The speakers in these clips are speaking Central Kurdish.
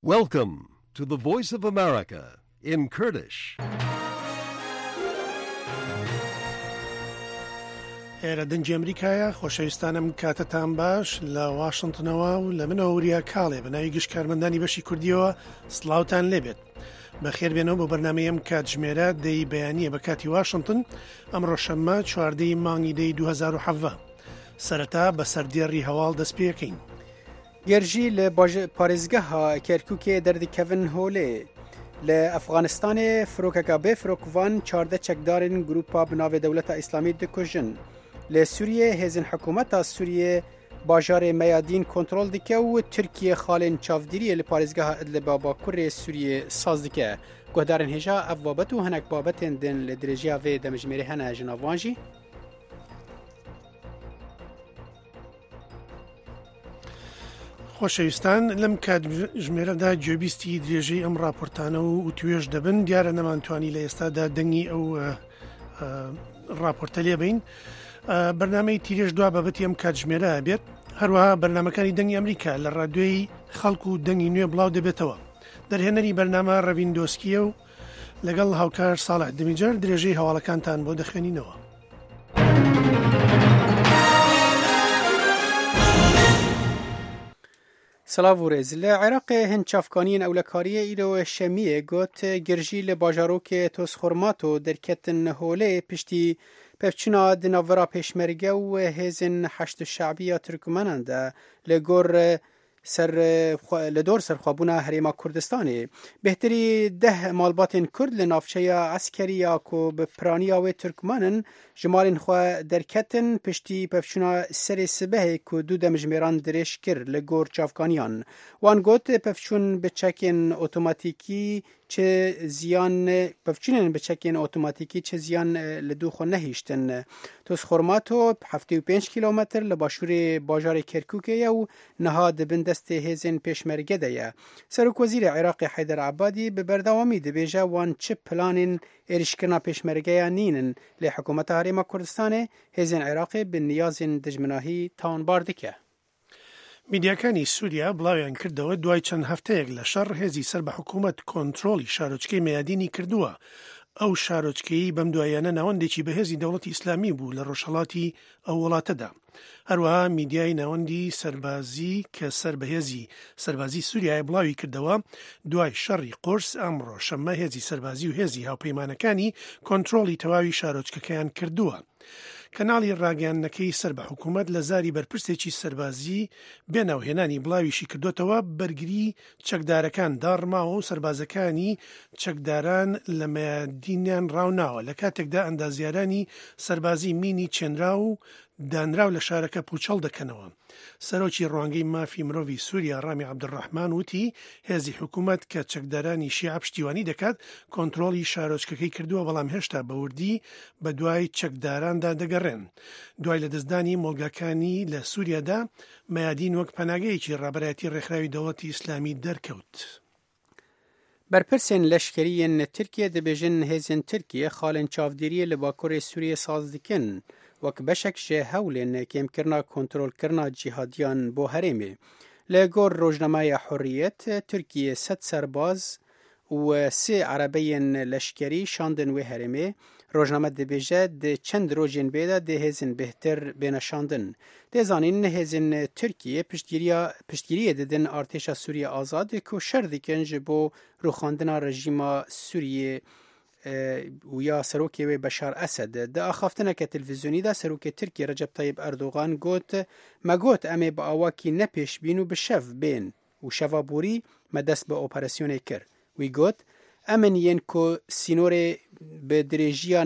Welcome to the Voice of America in Kurdish. ئێرە دەنگی ئەمریکایە خۆشەویستانم کاتتان باش لە واشنگتنەوە و لە منەوە وریا کاڵێ بەناوی گشت کارمەندانی بەشی کوردیەوە سڵاوتان لێبێت بەخێر بێنەوە بۆ بەرنمەیەم کاتژمێرە دەی بەیانیە بە کاتی واشنگتن ئەمڕۆ شەممە 14 مانگی دەی 2017 سەرەتا بە سەردێڕی هەواڵ دەست پێکەین. گەرژی لە پارێزگەها کەرکووکێ دەردەکەون هۆلێ لە ئەفغانستانê فرۆکەکە بێ فرۆکڤان 14 چەکدارên گروپا binavê Dewleta İslamî dikujin. Lê Sûriyê hêzên hikûmeta Sûriyê bajarê Meyadîn kontrol dike û Tirkiye xalên çavdîriyê li parêzgeha Idlibê Bakurê Sûriyê saz dike. Guhdarên hêja ev babet û hinek babetên din li dirêjiya vê demijmêrê hene ji nav wan jî. خۆشەویستان لەم کاتژمێرەدا گوێبیستی درێژەی ئەم راپۆرتانە و توێژ دەبن دیارە نەمانتوانی لە ئێستادا دەنگی ئەو راپۆرتە لێ بین. بەرنامەی تیرێژ دوا بابەتی ئەم کاتژمێرە بێت هەروەها بەرنامەکانی دەنگی ئەمریکا لە ڕادیۆی خەڵک و دەنگی نوێ بڵاو دەبێتەوە. دەرهێنەری بەرنامە ڕەڤیندۆسکیە و لەگەڵ هاوکار ساڵح دمیجەر درێژەی هەواڵەکانتان بۆ دەخوێنینەوە. سلااو ڕێز لە عێراقê hin çavkaniyên ewlekariyê îro şemiyê got girjî li bajarokê Tosxormato derketin holê piştî pevçûna di navbera pêşmerge û hêzên heşt şebiya Tirkmenan de li gor li dor serxwebûna Herêma Kurdistanê. Bêhterî 10 malbatên Kurd li navçeya eskeriya ku bi piraniya wê Tirkmenin ji malên xwe derketin piştî pevçûna serê sibehê ku du demijmêran dirêj kir li gor çavkaniyan. Wan got pevçûn bi çekên otomatîkî çi ziyan pevçûnên bi çekên otomatîkî çi ziyan li dû xwe nehîştin. Tosxormato 75 kilometr li başûrê bajarê Kerkûkê ye û niha dibin destê hêzên pêşmerge de ye. Serokwezîrê Iraqê Heyder Ebadî bi berdewamî dibêje wan çi planên êrişkirina pêşmergeya nînin lê hikûmeta Herêma Kurdistanê hêzên Iraqê bi niyazên dijminahî tawanbar dike. میدیاکانی سووریا بڵاویان کردەوە دوای چەند هەفتەیەک لە شەڕ هێزی سەر بە حکوومەت کۆنتڕۆلی شارۆچکەی مەیادینی کردووە. ئەو شارۆچکەی بەم دوایانە ناوەندێکی بەهێزی دەوڵەتی ئیسلامی بوو لە ڕۆژهەڵاتی ئەو وڵاتەدا. هەروەها میدیای ناوەندی سەربازی کە سەر بەهێزی سەربازی سووریای بڵاوی کردەوە دوای شەڕی قورس ئەمڕۆ شەممە هێزی سەربازی و هێزی هاوپەیمانەکانی کۆنتڕۆلی تەواوی شارۆچکەکەیان کردووە. کەناڵی ڕاگەیاندنەکەی سەر بە حکوومەت لە زاری بەرپرسێکی سەربازی بێناوهێنانی بڵاویشی کردوتەوە بەرگری چەکدارەکان داڕماوە و سەربازەکانی چەکداران لە مەیادینیان ڕاوناوە لە کاتێکدا ئەندازیارانی سەربازی مینی چێنرا و دانراو لە شارەکە پوچەڵ دەکەنەوە. سەرۆکی ڕوانگەی مافی مرۆڤی سووریا ڕامی عەبدوڕەحمان وتی هێزی حکوومەت کە چەکدارانی شیعە پشتیوانی دەکات کۆنتڕۆلی شارۆچکەکەی کردووە بەڵام هێشتا بەوردی بە دوای چەکداراندا دەگەڕێن. دوای لە دەستدانی مۆلگاکانی لە سووریادا مەیادین وەک پەناگەیەکی ڕابەرایەتی ڕێکخراوی دەوڵەتی ئیسلامی دەرکەوت. بەرپرسên leşkeriyên Tirkiye dibêjin hêzên Tirkiye xalên çavdîriyê li Bakurê Sûriyê saz dikin wek beşek ji hewlên kêmkirina kontrolkirina cîhadiyan bo herêmê. Li gor rojnameya Hurriyet, Tirkiye 100 serbaz û 3 erebeyên leşkerî şandin wê herêmê. Rojname dibêje di çend rojên bêde dê hêzên bêhtir bêne şandin. Dê zanîn hêzên Tirkiye piştgiriyê didin artêşa Sûriye Azadê ku şer dikin ji bo rûxandina rejîma Sûriyê û ya serokê wê Beşar Esed. Di axaftineke televîzyonî de serokê Tirkiye Recep Tayyip Erdogan got me got em ê bi awakî nepêşbîn û bi şev bên û şeva borî me dest bi operasyonê kir. Wî got em ên yên ku sînorê bi dirêjiya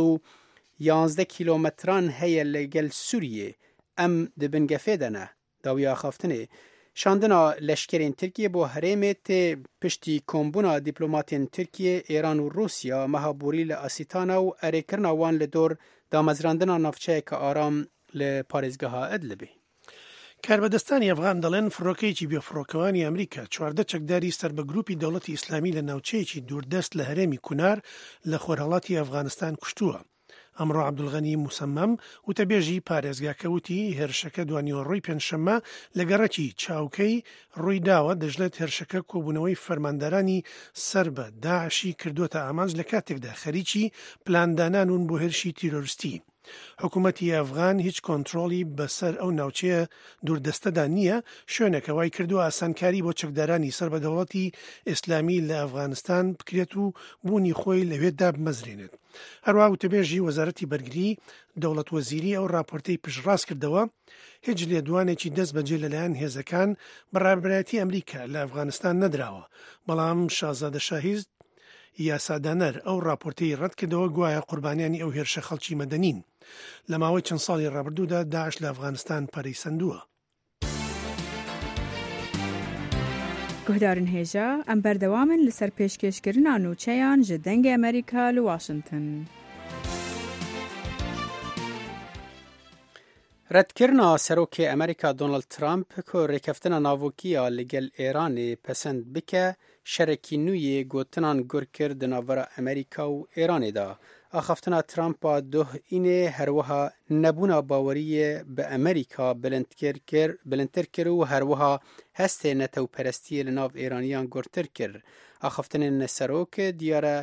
911 kilometran heye li gel Sûriyê em dibin gefê de ne. Dawiya axaftinê şandina leşkerên Tirkiye bo herêmê tê piştî kombûna dîplomatên Tirkiye, Êran û Rûsya meha borî li Asîtana û erêkirina wan li dor damezrandina navçeyeka aram li parêzgeha Idlibê. کاربەدەستانی ئەفغان دەڵێن فڕۆکەیەکی بێفڕۆکەوانی ئەمریکا 14 چەکداری سەر بە گروپی دەوڵەتی ئیسلامی لە ناوچەیەکی دووردەست لە هەرێمی کونار لە خۆرهەڵاتی ئەفغانستان کوشتووە. ئەمڕۆ عەبدولغەنی موسەممەم وتەبێژی پارێزگاکەوتی هێرشەکە دوانیوەڕۆی پێنجشەممە لە گەڕەکی چاوکەی ڕوویداوە دەژڵێت هێرشەکە کۆبوونەوەی فەرماندەرانی سەر بە داعشی کردوتە ئامانج لە کاتێکدا خەریکی پلاندانانون بۆ هێرشی تیرۆریستی. حکوومەتی ئەفغان هیچ کۆنتترۆلی بەسەر ئەو ناوچەیە دووردەستەدا نییە، شوێنێکە وای کردووە ئاسانکاری بۆ چەکدارانی سەر بە دەوڵەتی ئیسلامی لە ئەفغانستان بکرێت و بوونی خۆی لەوێدا بمەزرێنێت. هەروە وتەبێژی وەزارەتی بەرگری دەوڵەت وەزیری ئەو راپۆرتەی پشتڕاست کردەوە هیچ لێدوانێکی دەست بەجێ لەلایەن هێزەکان بەڕێوەبەرایەتی ئەمریکا لە ئەفغانستان نەدراوە، بەڵام شازادە شاهیز یاسادانەر ئەو راپۆرتەی ڕەت کردەوە گوایە قوربانیانی ئەو هێرشە خەڵکی مەدەنین. لە ماوەی چەند ساڵی ڕابردوودا داعش لە ئەفغانستان پەرەیسەندووە. گوهدارن هێژە ئەم بەردەوامن لەسەر پێشکەشکردنا نوچەیان ji dengê ئەمریکا li Washington. ردکردنا سەرۆکê ئەمریکا دۆناڵد ترامپ ku rêkeftina navûkiya li gel Îranê pesend bike şerekî nû yê gotinan gur kir di navbera Amerîka û Îranê da. Axaftina Trumpa dohînê herwiha nebûna baweriyê bi Amerîka bilindtir kir û herwiha hestê netewperestiyê li nav Îraniyan gurtir kir. Axaftinên serokê diyara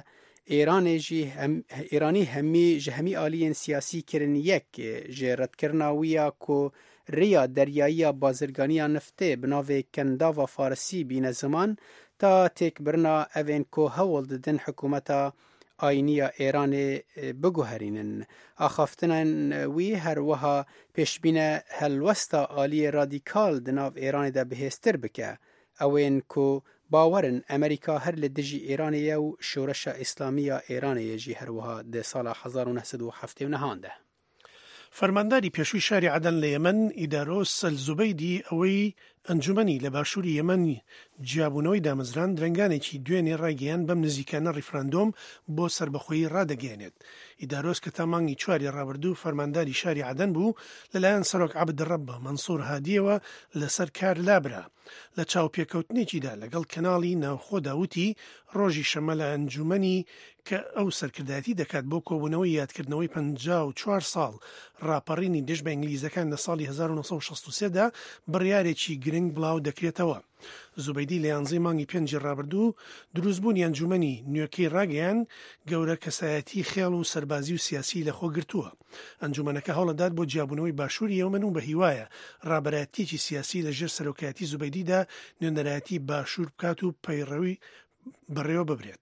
Îranî hemî ji hemî aliyên siyasî kirin yek ji redkirina wî ya ku rêya deryayiya bazirganiya niftê bi navê Kendava Farsî bîne ziman ta têkbirina evên ku hewl didin hikûmeta ayiniya Îranê biguherînin. Axaftinên wî her wiha pêşbîne helwesta aliyê radîkal di nav Îranê de bihêztir bike. Ewên ku bawerin Amerîka her li dijî Îranê ye û şoreşa îslamî ya Îranê ye jî her wiha di sala 1979 de. فەرمانداری پێشووی شاری عەدەن لە یەمەن ئیدارۆس ئەلزوبەیدی ئەوەی ئەنجومەنی لە باشووری یەمەن جیابوونەوەی دامەزران درنگانێکی دوێنێ ڕاگەیان بەم نزیکانە ڕیفراندۆم بۆ سربەخۆیی ڕادەگەێنێت. ئیدارۆس کە تا مانگی چواری ڕابردوو فەرمانداری شاری عەدەن بوو لەلایەن سەرۆک عەبدڕەبە مەنسوور هادیەوە لەسەر کار لابرا. لە چاوپێکەوتنێکیدا لەگەڵ کەناڵی ناوخۆدا وتی ڕۆژی شەمە لە ئەنجومەنی کە ئەو سەرکردایەتی دەکات بۆ کۆبوونەوەی یادکردنەوەی 54 ساڵ ڕاپەڕینی دژ بە ئینگلیزەکان لە ساڵی 1963دا بڕیارێکی گرنگ بڵاو دەکرێتەوە. زوبەیدی لە 11 مانگی 5 ڕابردوو دروستبوونی ئەنجومەنی نوێکەی ڕاگەیان گەورە کەسایەتی خێڵ و سەربازی و سیاسی لەخۆ گرتووە. ئەنجومەنەکە هەوڵەدات بۆ جیابوونەوەی باشووری یەمەن و بە هیوایە ڕابەرایەتیەکی سیاسی لەژێر سەرۆکایەتی زوبەیدیدا نوێنەرایەتی باشوور بکات و پەیڕەوی بەڕێوە ببرێت.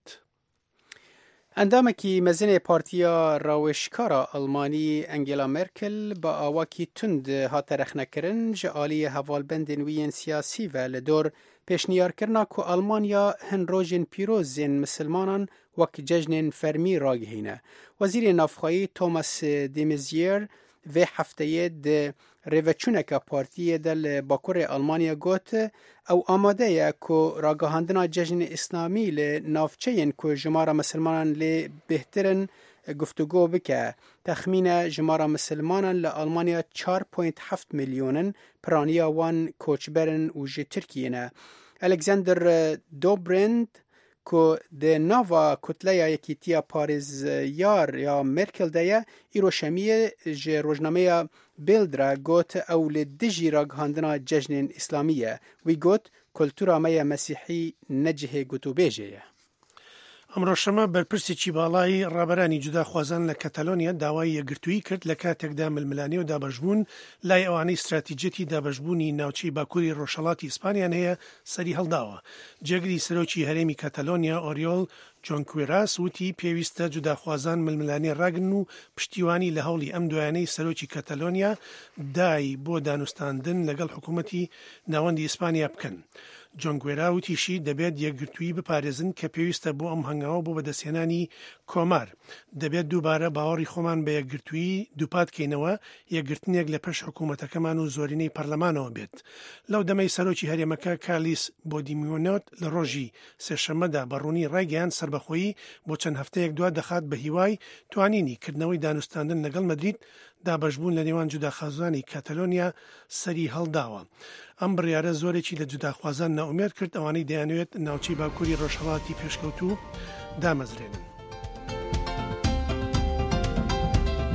ئەندامێکی مەزنێ پارتیە ڕاوێژکارە ئەڵمانی ئەنگێلا مێرکل بە ئاواکی تند هاتە رەخنەکردن ji aliyê hevalbendên wî yên siyasî ve li dor pêşniyarkirina ku Almanya hin rojên pîrozên misilmanan wek cejnên fermî ragihîne. Wezîrê Navxwayî Thomas de Maizière vê hefteyê di rêveçûneka partiyê de li Bakurê Almanya got ew amade ye ku ragihandina cejnê îslamî li navçeyên ku jimara misilmanan lê bêhtirin guftugû bike. Texmîne jimara misilmanan li Almanya 4.7 milyonin, piraniya wan koçberin û ji Tirkiyê ne. Alexander Dobrindt ku di nava kutleya Yekîtiya Parêzyar ya Merkel de ye îro şemiyê ji rojnameya Bild re got ew li dijî ragihandina cejnên îslamî ye. Wî got kultura me ya Mesîhî ne cihê gotûbêjê ye. ئەمڕۆ شەمە بەرپرسێکی باڵای ڕابەرانی جوداخوازان لە کەتەلۆنیا داوای یەکگرتووی کرد لە کاتێکدا ململانی و دابەشبوون لای ئەوانەی استراتیجەتی دابەشبوونی ناوچەی باکووری ڕۆژهەڵاتی ئیسپانیان هەیە سەری هەڵداوە. جێگری سەرۆکی هەرێمی کەتەلۆنیا ئۆریۆل جۆنکوێراس وتی پێویستە جوداخوازان ململانی ڕاگن و پشتیوانی لە هەوڵی ئەم دوایانەی سەرۆکی کەتەلۆنیا دای بۆ دانوستاندن لەگەڵ حکوومەتی ناوەندی ئیسپانیا بکەن. جۆنگوێرا وتیشی دەبێت یەکگرتووی بپارێزن کە پێویستە بۆ ئەم هەنگاوە بۆ بەدەستهێنانی کۆمار. دەبێت دووبارە باوەڕی خۆمان بە یەکگرتووی دووپات کەینەوە یەکگرتنێک لە پێش حکوومەتەکەمان و زۆرینەی پەرلەمانەوە بێت. لەو دەمەی سەرۆکی هەرێمەکە کالیس بۆدیمیۆنۆت لە ڕۆژی سێشەممەدا بەڕوونی ڕایگەیان سربەخۆیی بۆ چەند هەفتەیەک دوا دەخات بە هیوای توانینی کردنەوەی دانوستاندن لەگەڵ مەدرید دابەشبوون لە نێوان جوداخوازانی کاتەلۆنیا سەری هەڵداوە. ئەم بڕیارە زۆرێکی لە جوداخوازان ناومێر کرد ئەوانەی دەیانوێت ناوچەی باکووری ڕۆژهەڵاتی پێشکەوتوو دامەزرێنن.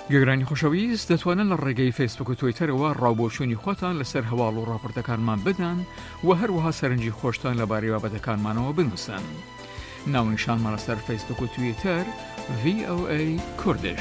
گەگرانی خۆشەویست دەتوانن لە ڕێگەی فیسبوک و تویتەرەوە ڕاوبۆچوونی خۆتان لەسەر هەواڵ و ڕاپۆرتەکانمان بدەن و هەروەها سەرنجی خۆشتان لەبارەی بابەتەکانمانەوە بنووسن. ناونیشانمان لەسەر فیسبوک و تویتەر VOA کوردش.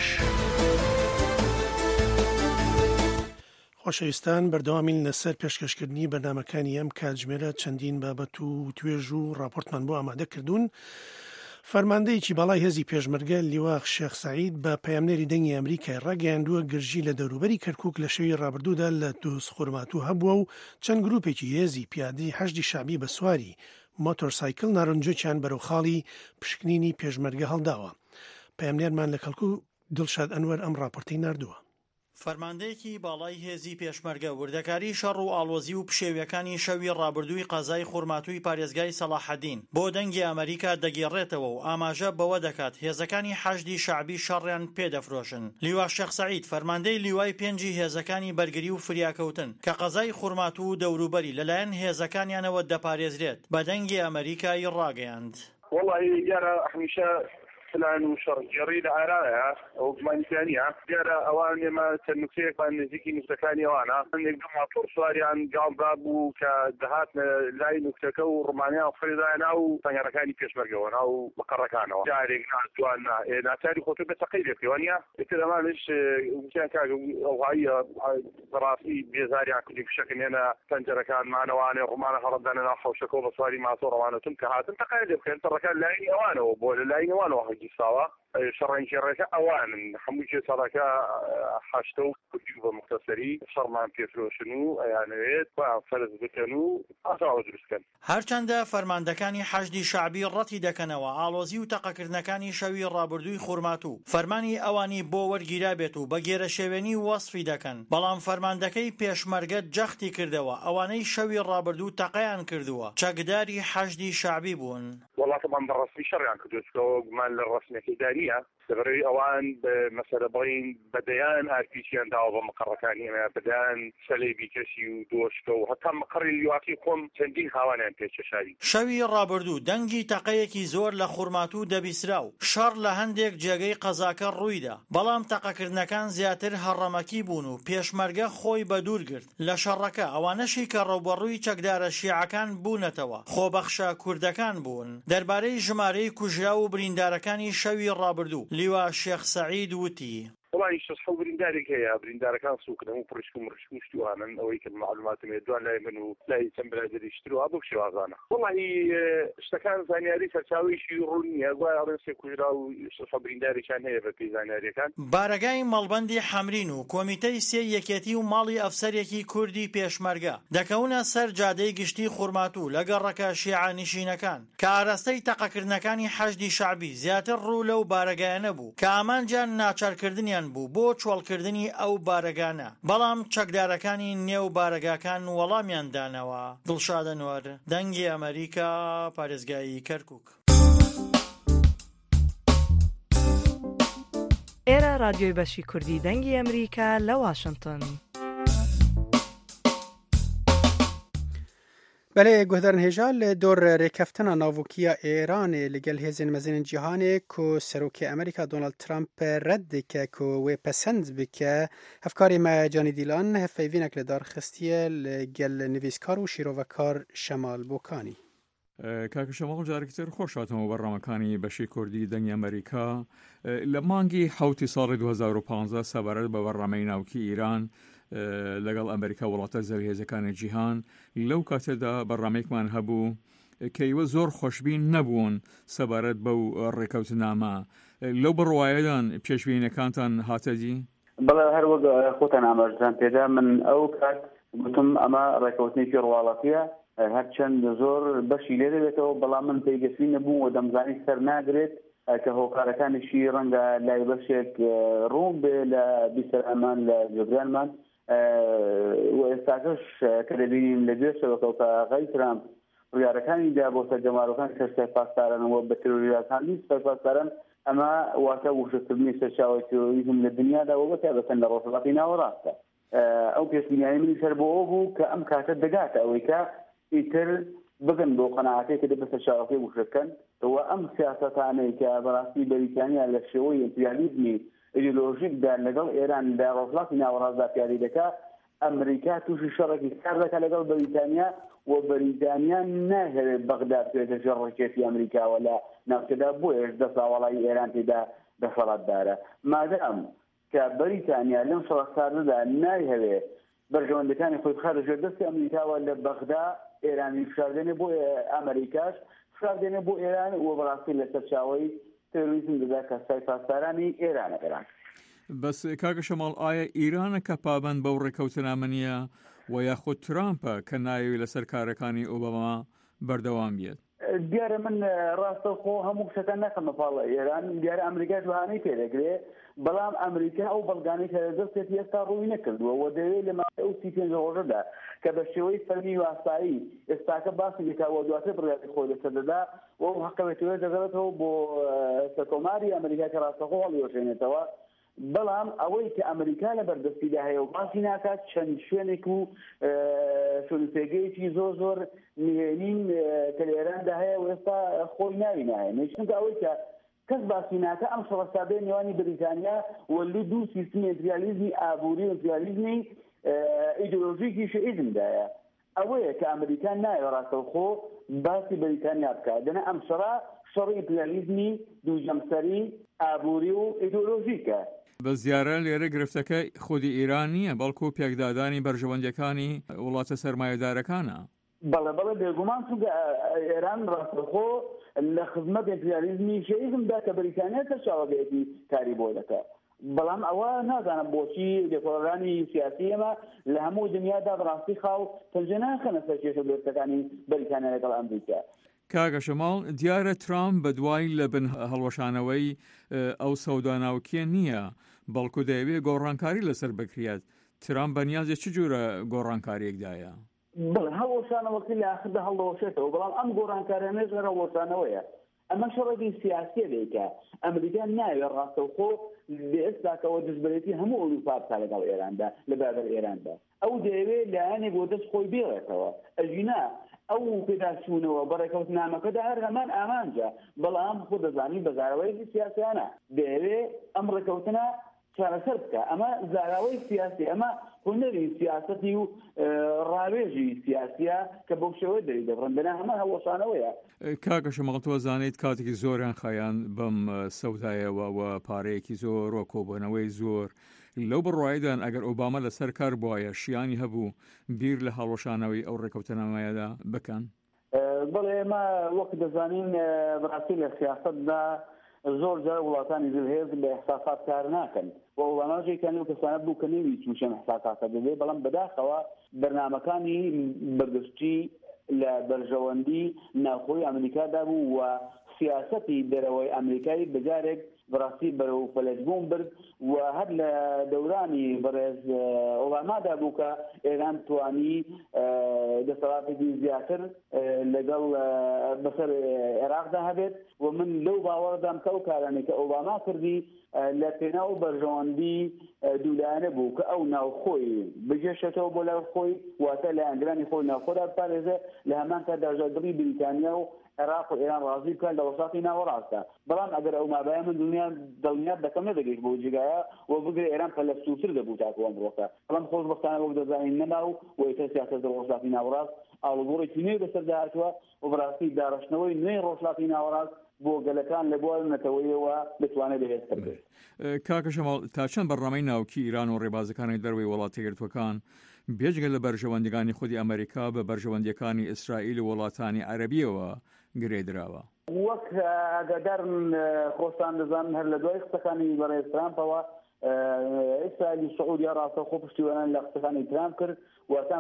خۆشەویستان بەردەوامین لەسەر پێشکەشکردنی بەرنامەکانی ئەم کاتژمێرە چەندین بابەت و توێژ و راپۆرتمان بۆ ئامادە کردوون. فەرماندەیەکی باڵای هێزی پێشمەرگە لیواخ شێخ سەعید بە پەیامنێری دەنگی ئەمریکای ڕاگەیاندووە گرژی لە دەوروبەری کەرکووک لە شەوی ڕابردوودا لە دۆزخورماتوو هەبووە و چەند گروپێکی هێزی پیادەی حەشدی شعبی بە سواری مۆتۆرسایکل ناڕەنجۆکیان بەرەو خاڵی پشکنینی پێشمەرگە هەڵداوە. پەیامنێرمان لە کەلکوو دڵشاد ئەنوەر ئەم راپۆرتەی ناردووە. فەرماندەیەکی باڵای هێزی پێشمەرگە وردەکاری شەڕ و ئاڵۆزی و پشێویەکانی شەوی ڕابردووی قەزای خورماتووی پارێزگای سەلاحەدین بۆ دەنگی ئەمریکا دەگێڕێتەوە و ئاماژە بەوە دەکات هێزەکانی حەشدی شعبی شەڕیان پێدەفرۆشن. لیوا شێخ سەعید فەرماندەی لیوای پێنجی هێزەکانی بەرگری و فریاکەوتن کە قەزای خورماتوو و دەوروبەری لەلایەن هێزەکانیانەوە دەپارێزرێت بە دەنگی ئەمریکای ڕاگەیاند. والله يرى همیشه فلان وشر جريد عرايا او مانيكانيا جرى اوان ما تنكسيك بان نزيكي نفتكاني وانا نقدم مطور سواري عن قام بابو كدهاتنا لاي نكتكو رومانيا وفريدانا او تنيركاني بيشمرقونا او مقركانا جاري ناس دوانا ناتاري خوتو بتقيدي كيوانيا كده ما ليش ممكن كاك او هاي براسي بيزاري عكدي بشكل هنا تنجركان معنا وانا رومانا خربنا ناحو شكو بصواري ما صور وانا تنكهات تقيدي كنت ركان لاي وانا وبول لاي وانا جساوة شرعين شركة أوان حموجة شركة حاشتو كتب مختصري شرمان بيفروشنو يعني وفرز بكنو أسعود رسكن هەرچەندە فەرماندەکانی حەشدی شعبی ڕەتی دەکەنەوە ئاڵۆزی و تەقەکردنەکانی شەوی ڕابردووی خورماتوو فەرمانی ئەوانی بۆ وەرگیرا بێت و بە گێرەشێوێنی وەسفی دەکەن، بەڵام فەرماندەکەی پێشمەرگە جەختی کردەوە ئەوانەی شەوی ڕابردوو تەقەیان کردووە چەکداری حەشدی شعبی بوون. والله طبعا بالرسمي شرعا كدوسكو جمال الرسمية الإدارية سبري أوان بمثلا بين بديان أركيشيان دعوة مقركان هنا بديان سليبي كشي ودوشكو حتى مقر اليواقيكم تندين خوانان تيششاري شەوی ڕابردوو دەنگی تەقەیەکی زۆر لە خورماتوو دەبیسرا و شەڕ لە هەندێک جێگەی قەزاکە ڕوویدا، بەڵام تەقەکردنەکان زیاتر هەڕەمەکی بوون و پێشمەرگە خۆی بەدوور گرت لە شەڕەکە. ئەوانەشی کە ڕەوبەڕووی چەکدارە شیعەکان بوونەتەوە خۆبەخشە کوردەکان بوون. دەربارەی ژمارەی کوژرا و بریندارەکانی شەوی ڕابردوو لیوا شێخ سەعید وتی والله يشتصحوا بريندارك هي بريندار كان سوق ده مو برشكم اشتوانا او هيك المعلومات من يدوان لا يمنوا لا يتم بلاد يشتروها ابو شي وازانا والله اشتكان زانياري فرشاوي شي يروني اغوا ارسي كوجرا ويشتصحوا برينداري كان هي في زانياري كان بارگای مەڵبەندی حەمرین و کۆمیتەی سێ یەکێتی و ماڵی ئەفسەرێکی کوردی پێشمەرگە دەکەونە سەر جادەی گشتی خورماتوو لە گەڕەکە شیعانشینەکان کە ئاراستەی تەقەکردنەکانی حەشدی شعبی زیاتر ڕوو لەو بارگایانە بوو کە ئامانجان ناچارکردنیان بوو بۆ چۆڵکردنی ئەو بارگانە، بەڵام چەکدارەکانی نێو بارگاکان وەڵامیان دانەوە. دڵشاد ئەنوەر دەنگی ئەمریکا پارێزگای کەرکووک. ئێرە رادیۆی بەشی کوردی دەنگی ئەمریکا لە واشنگتن. بله گهدارن هجال دور ریکفتنا ناوکیا ایران لگل هزین مزین جهانه کو سروک امریکا دونالد ترامپ رد که کو و پسند بکه هفکاری ما جانی دیلان هفیوینک لدار خستیه لگل نویسکار و شیروکار شمال بوکانی. کاک شمال جارکتر خوش هاتم برنامه‌کانی بەشی کوردی دەنگی ئەمریکا لە مانگی حوتی ساڵی 2015 سەبارەت بە بەرنامەی ناوکی ئیران لەگەڵ ئەمریکا وڵاتە زەویهێزەکانی جیهان لەو کاتێدا بەرنامەیەکمان هەبوو کە ئێوە زۆر خۆشبین نەبوون سەبارەت بەو ڕێکەوتنامە. لەو بڕوایەدان پێشبینیەکانتان هاتەدی؟ بەڵێ هەر وەک خۆتان ئاماژەتان پێدا من ئەو کات گوتم ئەمە ڕێکەوتنێکی ڕواڵەتیە، هەرچەند زۆر بەشی لێ دەبێتەوە، بەڵام من پێیگەشتی نەبووم و دەمزانی سەر ناگرێت کە هۆکارەکانیشی ڕەنگە لای بەشێک ڕوون بێ لە بیسەرامان لە جێگرانمان و ئێستاکەش کە دەبینیم لە گوێشەوە کە ئاغای ترامپ ڕوویارەکانی دا بۆ سەرجەماڕەکان کە سەرپاسدارانەوە بە تێرۆریستانی سەرپاسداران ئەمە واتە وشەکردنی سەرچاوی تێرۆریزم لە دنیادا و بەتایبەتەن لە ڕۆژهەڵاتی ناوەڕاستە. ئەو پێشبینیانەی منی سەر بۆ ئەو بوو کە ئەم کاتە دەگاتە ئەوەی کە ئیتر بگەن بۆ قەناعەتێک کە دەبێتە سەرچاوەکەی وشەکەن و ئەم سیاسەتانەی کە بەڕاستی بەریتانیا لە شێوەی ئیمپریالیزمی ئیدئۆلۆژیکدا لەگەڵ ئێراندا ڕۆژڵاتی ناوەڕازدا پیادی دەکات ئەمریکا تووشی شەڕێکی کار دەکات لەگەڵ بەریتانیا و بەریتانیا ناهەوێت بەغداد بێتە ژێڕەکێتی ئەمریکاوە لە ناوچەدا بۆیەش دەساوەڵایی ئێران تێدا دەسەڵاتدارە مادام کە بەریتانیا لەم شەڕەساردەدا نایهەوێت بەرژەوەندەکانی خۆی بخاتە ژێر دەستی ئەمریکاوە لە بەغدا ئێرانی فشاردێنێ بۆ ئەمریکاش فشاردێنێ بۆ ئێران و بەڕاستی لەسەر چاوەی تێروریزم دەدا کە سای پاسدارانی ئێرانەکەران. بەس کاکە شەماڵ ئایا ئیرانە کە پابەند بەو ڕێکەوتنامە نیە و یاخود ترامپە کە ناوی لەسەر کارەکانی ئۆباما بەردەوام بێت؟ دیارە من ڕاستەخۆ هەموو شتەکان نەکەمە پاڵە ئێران دیارە ئەمریکاش بەهانەی پێدەگرێت بەڵام ئەمریکا ئەو بەڵگانەی کە دەستێت ئێستا ڕووی نەکردووە و دەوێت لە ماوەی ئەو 35 ڕۆژەدا کە بە شێوەی فەرمی واسایی ئێستاکە باسی دەکاوە دواتر بڕیاتی خۆی لەسەردەدا و ئەو حەقەوێتەوە دەگەڕێتەوە بۆ سەرکۆماری ئەمریکا کە ڕاستەخۆ هەڵیۆشێنێتەوە بەڵام ئەوەی کە ئەمریکا لە بەردەستیدا هەیە و باسی ناکات چەند شوێنێک و شوونپێگەیەکی زۆر نهێنین کە لە ئێراندا هەیە و ئێستا خۆی ناوی ناهێنێت چونکە ئەوەی کە کەس باسی ناکە ئەم شەڕەسادەی نێوانی بریتانیا و دوو سیستمی ئیمپریالیزمی ئابووری و ئیمپریالیزمی ئیدئۆلۆژیکی شیعیزمدایە ئەوەیە کە ئەمریکا نایە ڕاستەوخۆ باسی بریتانیا بکات دەنا ئەم شەڕی ئیمپریالیزمی دووجەمسەری ئابووری و ئیدئۆلۆژیکە. بە زیارە لێرە گرفتەکە خودی ئیران نییە بەڵکو پێکدادانی بەرژەوەندەکانی وڵاتە سەرمایەدارەکانە. بەڵێ بێگومان چونکە ئێران ڕاستەخۆ لە خزمەت ئیمپریالیزمی شیعیزمدا کە بەریتانیا سەرچاوەگەیەتی کاری بۆ دەکات بەڵام ئەوە نازانم بۆچی لێکۆڵەرانی سیاسی ئەمە لە هەموو دنیادا بەڕاستی خاو پەنجە ناخەنە سەر کێشە دۆستەکانی بەریتانیا لەگەڵ ئەمریکا. کاگە شەماڵ دیارە ترامپ بەدوای لە بن هەڵوەشانەوەی ئەو سەوداناوکیە نییە بەڵکو دەیەوێت گۆڕانکاری لەسەر بکرێت ترامپ بەنیازێ چ جۆرە گۆڕانکاریەکدایە؟ هەڵوەشانەوەکی لە ئاخردا هەڵدەوەشێتەوە بەڵام ئەم گۆڕانکاریانەش هەڵوەشانەوەیە ئەمە شەڕێکی سیاسی دەیکە ئەمریکا ناوێت ڕاستەوخۆ ئێستاکەوە دژبەرێتی هەموو ئەوروپا بکات لەگەڵ ئێراندا لە بابەر ئێراندا ئەو دەیەوێت لایەنێک بۆ دەست خۆی بێڵێتەوە ئەژینا ئەو پێداچوونەوە بەڕێکەوتنامەکەدا هەر هەمان ئامانجە بەڵام خۆ دەزانی بەزاراوەیەکی سیاسیانە دەیەوێت ئەم ڕێکەوتنە چارەسەر بکە ئەمە زاراوەی سیاسی ئەمە هونەری سیاسەتی و ڕاوێژی سیاسیە کە بۆ شێوە دەری دەبڕندنا ئەمە هەڵوەشانەوەیە. کاکە شەماڵ تۆ زانیت کاتێکی زۆریان خایان بەم سەودایەوە و پارەیەکی زۆر و کۆبوونەوەی زۆر لەو بڕواایدان ئەگەر ئۆباما لەسەر کار بواە شیانی هەبوو بیر لە هەڵوەشانەوەی ئەو ڕێکەوتنامەیەدا بکەن. بەڵێ ئێمە وەک دەزانین بەڕاستی لە سیاستدا زۆر جار وڵاتانی زلهێز بە احساسات کار ناکەن و ئەوڵاماژێکیان لەو کەسانە بوو کە نەوی تووشەن احساساتە دەبێت بەڵام بەداخەوە بەرنامەکانی بەرگشتی لە بەرژەوەندی ناوخۆی ئەمریکادا بوو و سیاسەتی دەرەوەی ئەمریکایی بەجارێک بەڕاستی بەرەو فەلەجبوون برد و هەر لە دەورانی بەڕێز ئۆبامادا بوو کە ئێران توانی دەسەڵاتێکی زیاتر لەگەڵ بەسەر عێراقدا هەبێت و من لەو باوەڕدام کە ئەو کارانێک کە ئۆباما کردی لە پێناو بەرژەوەندی دوولایەنە بوو کە ئەو ناوخۆی بگەشێتەوە بۆ لای خۆی واتە لە ئەنگرانی خۆی ناوخۆدا بپارێزێ لە هەمان کاتدا ژادڕی بریتانیا و عێراق و ئێران ڕازی بکەن لە وەساڵی ناوەڕاستە بەڵام ئەگەر ئەو مابایە من دڵنیات دەکەم نەدەگەیت بۆ جگایە و بگرێ ئێران پەلەستووتر دەبوو تاکو ئەمڕۆکە بەڵام خۆشبەختانە وەک دەزانین نەما و وەیتە سیاسەت وەساڵی ناوەڕاست ئاڵوگۆڕێکی نوێ بەسەردا هاتووە و بەڕاستی داڕشتنەوەی نوێی ڕۆژهەڵاتی ناوەڕاست بۆ گەلەکان لە بوارنەتەوەیەوە دەتوانێت بەهێز بێت. کاکە شەماڵ تا چەند بەڕامەی ناوکی ئیران و ڕێبازەکانی دەروی وڵاتی یەکگرتووەکان بێجگە لە بەرژەوەندەکانی خودی ئەمریکا بە بەرژەوەندیەکانی ئیسرائیل و وڵاتانی عەرەبیەوە گرێدراوە وەک ئاگادارن خۆشتان دەزانن هەر لە دوای قسەکانی بەڕێز ترامپەوە ئیسرائیل و سعودیا ڕاستەوخۆ پشتیوانیان لە قسەکانی ترامپ کرد واتان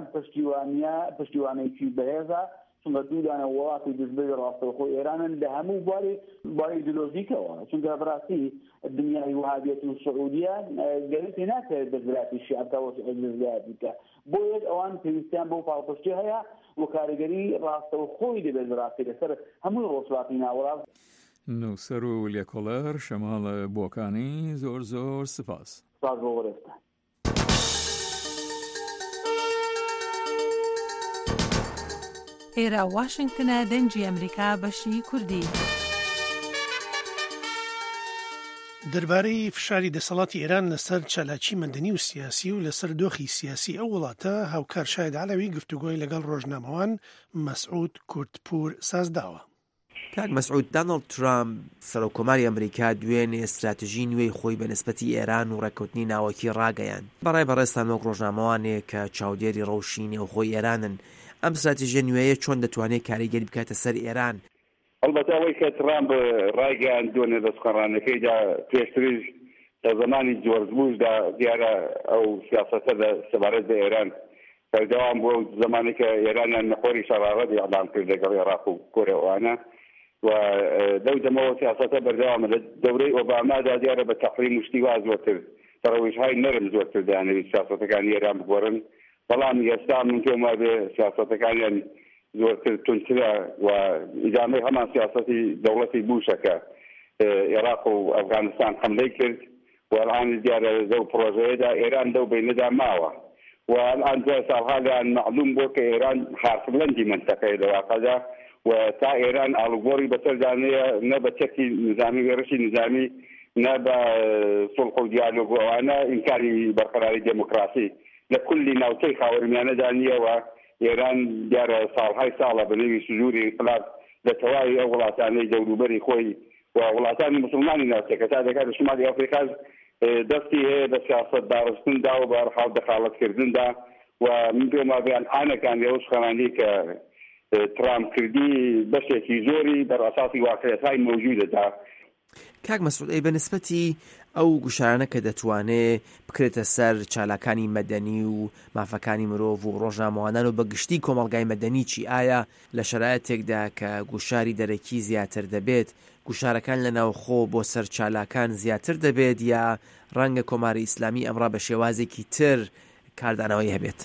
پشتیوانێکی بەهێزە چونکە دوودانە وڵاتی دژبەری ڕاستەوخۆی ئێرانن لە هەموو بواری ئیدئۆلۆژیکەوە چونکە بەڕاستی دنیای وهابیەت و سعودیا گەوێتی ناکرێت دەستگاتی شیعەکەوە دەستگاتی بکە بۆ یەک ئەوان پێویستیان بۆ پاڵپشتی هەیە و کاریگەری ڕاستەوخۆی دەبێت بەڕاستی لەسەر هەمووی ڕۆژهەڵاتی ناوەڕاست. نووسەر و لێکۆڵەر شەماڵ بۆکانی زۆر زۆر سپاس. سپاس بۆ وەرەستان. ئێرە واشنگتنە دەنجی ئەمریکا بەشی کوردی. دەربارەی فشاری دەسەڵاتی ئێران لەسەر چالاکی مەدەنی و سیاسی و لەسەر دۆخی سیاسی ئەو وڵاتە هاوکار شاید عەلەوی گفتوگۆی لەگەڵ ڕۆژنامەوان مەسعود کورتپور سازداوە. کاک مەسعود، دانەڵد ترامپ سەرۆکۆماری ئەمریکا دوێنێ استراتژی نوێی خۆی بە نسبەتی ئێران و ڕێکوتنی ناوەکی ڕاگەیان. بەڕای بەڕێستان وەک ڕۆژنامەوانێک کە چاودێری ڕەوشینی و خۆی ئێرانن، ئەم استراتیژیە نوێیە چۆن دەتوانێت کاریگەری بکاتە سەر ئێران؟ البته ئەوەی کە ترامپ ڕایگەیاندوێنێ دەستخەڕانەکەیدا پێشتریش لە زمانی جۆرج بوشدا دیارە ئەو سیاسەتە سەبارەت بە ئێران بەردەوام بووە زمانی کە ئێرانیان نەخۆری شەڕاڕەتی ئەعلام کرد لەگەڵ عێراق و کۆرەوانە و لەو دەمەوە سیاسەتە بەردەوامە. لە دەورەی ئۆبامادا دیارە بە تەقریم شتیوا زۆرتر سەرەوەیشهای نەرم زۆرتر دەیانەوێت سیاسەتەکانی ئێران بگۆڕن، بەڵام ئێستا من پێم وایە بێ سیاسەتەکانیان زۆرتر تونترە و ئیدامەی هەمان سیاسەتی دەوڵەتی بوشەکە عێراق و ئەفغانستان حملەی کرد و الان دیارە لەو پرۆژەیەدا ئێران لەو بینەدا ماوە و الان دوای ساڵها لەیان معلوم بووە کە ئێران حارسبلەندی منتەقەیە لە واقعدا و تا ئێران ئاڵوگۆڕی بەسەردانەیە نە بە چەکی نظامی وێڕشی نظامی نە بە سڵح و دیالۆگ ئەوانە ئینکاری بەرقەراری دموکراسی لە کولی ناوچەی خاوەرمیانەدا نییەوە. ئێران دیارە ساڵهای ساڵە بە نێوی سوژووری انقلاب لە تەواوی ئەو وڵاتانەی دەوروبەری خۆی و وڵاتانی مسلمانی ناوچەکە تا دەکات لە شمالی ئەفریقاش دەستی هەیە بە سیاسەت داڕستندا و بەرحاڵ دەخاڵەتکردندا و من پێم وایە ئانەکان لەو شخەنانی کە ترامپ کردی بەشێکی زۆری بەڕاستی واقعیەتهای مەوجودەدا. کاک مەسعود، بە نسبەتی ئەو گوشارانە کە دەتوانێت بکرێتە سەر چالاکانی مەدەنی و مافەکانی مرۆڤ و ڕۆژنامەوانان و بەگشتی کۆمەڵگای مەدەنی چی ئایا لە شەرایەتێکدا کە گوشاری دەرەکی زیاتر دەبێت گوشارەکان لە ناوخۆ بۆ سەر چالاکان زیاتر دەبێت یا ڕەنگە کۆماری ئیسلامی ئەمڕا بە شێوازێکی تر کاردانەوەی هەبێت؟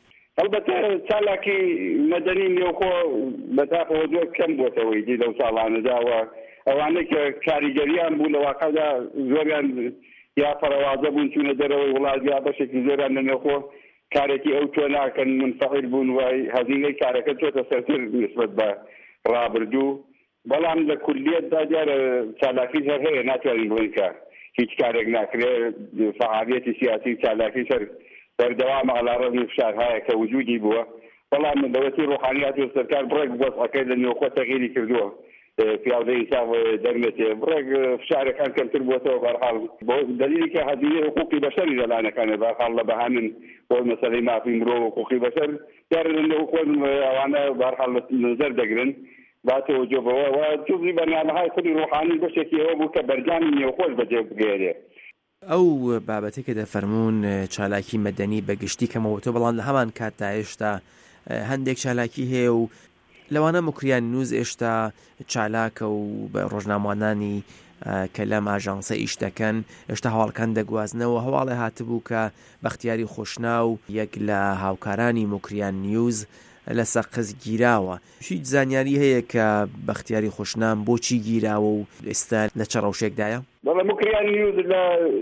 البته چالاکی مەدەنی نێوخۆ بەداخەوە زۆر کەم بۆتەوەی دی لەو ساڵانەدا و ئەوانەی کە کاریگەریان بوو لە واقعدا زۆریان یا پەرەوازە بوون چوونە دەرەوەی وڵات یا بەشێکی زۆریان لە نێوخۆ کارێکی ئەو تۆ ناکەن منفعیل بوون و هەزینەی کارەکە چۆتە سەرتر نسبەت بە ڕابردوو. بەڵام لە کولیەتدا دیارە چالاکیش هەر هەیە، ناتوانین بڵین کە هیچ کارێک ناکرێت. فعالیەتی سیاسی چالاکیش هەر بەردەوام ئەڵارەزمی فشارهایە کە وجودی بووە، بەڵام دەوڵەتی ڕۆحانیات و سەرکار بڕێک وەسعەکەی لە نێوخۆ تەغییری کردووە. پیاوەی حساب دەرمێتێ بڕێک فشارەکان کەمتر بووەتەوە بەرحاڵ بۆ دلیلی کە هەزینەی حقوقی بەشەری لەلایەنەکانە بەرحاڵ لە بەهانن بۆ مەسەلەی مافی مرۆڤ و حقوقی بەشەر دیارە لەنێوخۆ ئەوانە بەرحاڵ نەزەر دەگرن باتەوە جۆبەوە و جوزی بەرنامەهای خودی ڕۆحانی بەشێکی ئەوە بوو کە بەرجامی نێوخۆش بەجێ بگێرێ. ئەو بابەتێک کە دەفەرمونون چالاکی مەدەنی بەگشتی کەمەوەتۆ، بەڵام لە هەمان کاتدا هێشتا هەندێک چالاکی هەیە و لەوانە مکریان نووز ئێشتا چالاکە و بە ڕۆژنامەوانانی کە لەم ئاژانسە ئیش دەکەن ئێشتا هەواڵەکان دەگوازنەوە. هەواڵێ هاتبوو کە بەختیاری خۆشناو یەک لە هاوکارانی مکریان نیوز لە سەقز گیراوە. هیچ زانیاری هەیە کە بەختیاری خۆشنام بۆچی گیراوە و ئێستا لە چه ڕەوشێکدایە؟ بەڵام مکریان نیوز لە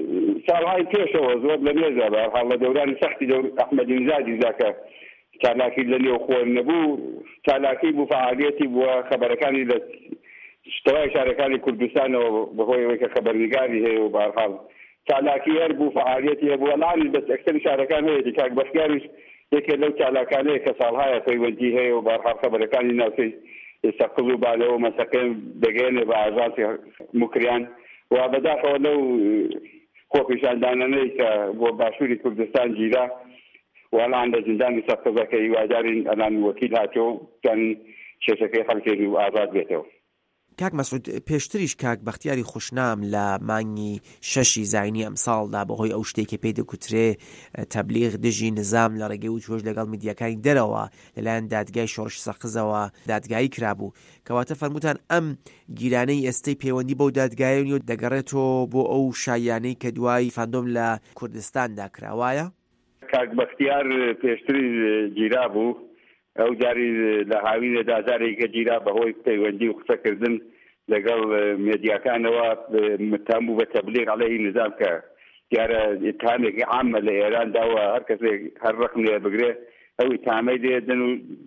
ساڵهای پێشەوە زۆر لە مێژە بەرحاڵ لە دەورانی سەختی ئەحمەدی نژادی داکە چالاکی لە نێو خۆ نەبوو، چالاکی بوو فعالیەتی بووە خەبەرەکانی لە شتەوای شارەکانی کوردستانەوە بەهۆی ئەوەی کە خەبەرنگاری هەیە و بەرحاڵ چالاکی هەر بوو فعالیەتی هەبوو. ئەڵانی بەس ئەکسەری شارەکان هەیە کاک بەختیاریش یەکێک لەو چالاکانەیە کە ساڵهایە پەیوەندی هەیە و بەرحاڵ خەبەرەکانی ناوچەی سەقز و بالەوە مەسەقێن دەگەێنێ بە ئاژانسی مکریان و بەداخەوە لەو خۆپیشاندانانەی کە بۆ باشووری کوردستان گیرا والان لە زیندانی سەقزەکە هیوادارین ئەلان وەکیل هاتەوە چەند کێشەکەی خەڵکێنی و ئازاد بێتەوە. کاک مەسعود، پێشتریش کاک بەختیاری خۆشنام لە مانگی 6 زاینی ئەم ساڵدا بەهۆی ئەو شتێکی پێی دەکوترێ تەبلیغ دژی نظام لە ڕێگەی وتوۆش لەگەڵ میدیاکانی دەرەوە لەلایەن دادگای شۆڕش سەقزەوە دادگایی کرابوو، کەواتە فەرمووتان ئەم گیرانەی ئێستەی پەیوەندی بەو دادگایە و دەگەڕێتەوە بۆ ئەو شایانەی کە دوای فاندۆم لە کوردستاندا کراوایە؟ کاک بەختیار پێشتری گیرا بوو، ئەو جاری لە هاوینە دازارێکە گیرا بەهۆی پەیوەندی و قسەکردن لەگەڵ مێدیاکانەوە متهم بوو بە تەبلیغ عەلەیهی نظام کە دیارە ئیتهامێکی عامە لە ئێران داوە هەر کەسێک هەر ڕقم لێ بگرێ ئەو ئیتهامەی دێدن و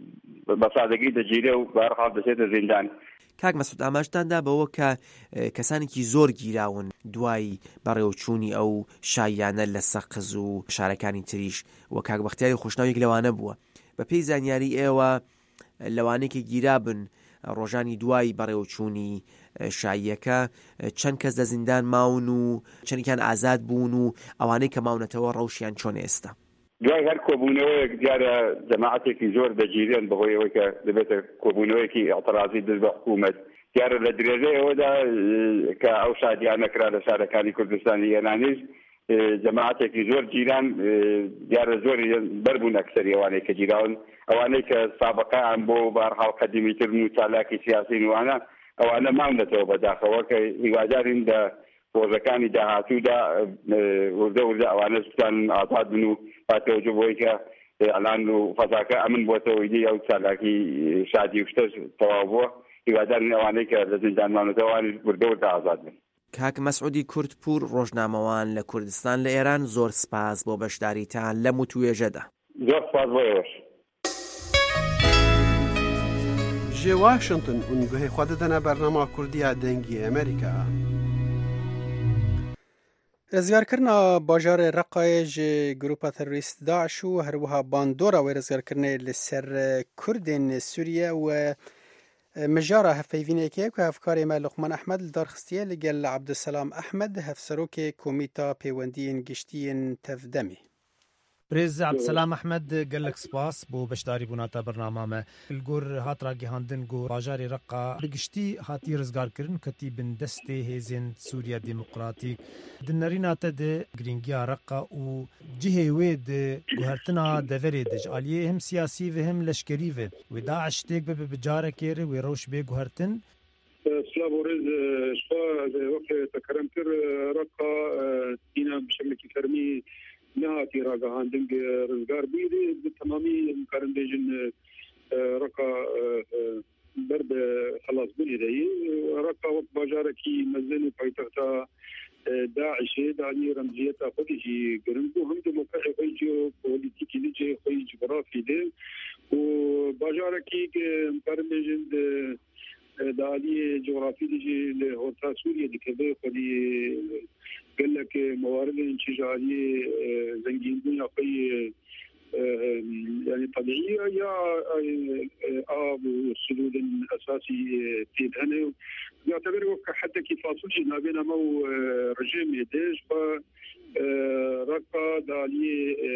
بە سادەگی دەگیرێ و بەهەرحاڵ دەچێتە زیندان. کاک مەسعود ئاماژتاندا بەوە کە کەسانێکی زۆر گیراون دوای بەڕێوەچوونی ئەو شایانە لە سەقز و شارەکانی تریش و کاک بەختیاری خۆشناویەک لەوانە بووە. بە پێی زانیاری ئێوە لەوانەیەکی گیرابن ڕۆژانی دوای بەڕێوەچوونی شاییەکە چەند کەس لە زیندان ماون و چەندێکیان ئازاد بوون و ئەوانەی کە ماونەتەوە ڕەوشیان چۆن ئێستا؟ دوای هەر کۆبوونەوەیەک دیارە جەماعەتێکی زۆر دەگیرێن بەهۆی ئەوەی کە دەبێتە کۆبوونەوەیەکی ئاعترازی دەست بە حکوومەت. دیارە لە درێژەیەوەدا کە ئەو شادیانەکرا لە شارەکانی کوردستانی هێنانیش جەماعەتێکی زۆر گیران دیارە زۆری بەربوون ئەکسەری ئەوانەی کە گیراون، ئەوانەی کە سابقەیان بۆ بەهەرحاڵ قەدیمیترن و چالاکی سیاسی وانە ئەوانە ماونەتەوە بەداخەوە کە هیوادارین لە ڕۆژەکانی داهاتوودا وردە ئەوانە سوستان ئازاد بن و پاتەوەجە بۆی کە ئەلان و فەزاکە ئەمن بۆتەوەی دی ئەو چالاکی شادی و شتە تەواو بووە، هیوادارین ئەوانەی کە لە زیندان ماونەتەوەوانی وردە ئازاد بن. کاک مەسعودی کورتپور ڕۆژنامەوان لە کوردستان لە ئێران زۆر سپاس بۆ بەشداریتان لەم وتوێژەدا. زۆر سپاس بۆ ئێوەش. ji Washington û guhê xwe didine bernama Kurdiya dengê Amerîka. Rizgarkirina bajarê Reqayê ji grupa terorîst Daeş û herwiha bandora wê rizgarkirinê li ser Kurdên Sûriye û mijara hevpeyvînekê ku hevkarê me Luqman Ehmed li darxistiye li gel Abduselam Ehmed hevserokê Komîta Pêwendiyên Giştiyên Tevdemê. برێز عەبدسەلام ئەحمەد gelek spas بۆ بەشداری بووناتە بەرنامە me. Li gor hatra gihandin got bajarê Reqa bi giştî hatiye rizgarkirin ketî bin destê hêzên Sûriya Demokratîk. Di nêrîna te de girîngiya Reqa û cihê wê di guhertina deverê de ji aliyê hem siyasî ve hem leşkerî ve wê Daeş têk bibe bi carekê re wê rewş bê guhertin. سلام ورز شفا وقت تكرم كر رقا دينا بشكل فرمي نهاتي راقهاندنگ رزگار بيدي بالتمامي مقارن بيجن رقا برد خلاص بني دي رقا وقت باجاركي مزن وبايتغتا داعشي داني رمزيتا خودجي گرنگو هم دموقعي خيجو بوليتيكي لجي خي جغرافي دي وباجاركي مقارن بيجن دالي جغرافي دي لهوتا سوريا دي كبير خدي قال لك موارد انشجارية زنجين دنيا في يعني طبيعية يا آب وسدود أساسي في هنا يعتبر حتى كيف فاصل جنابنا مو رجيم يدش فرقا دالي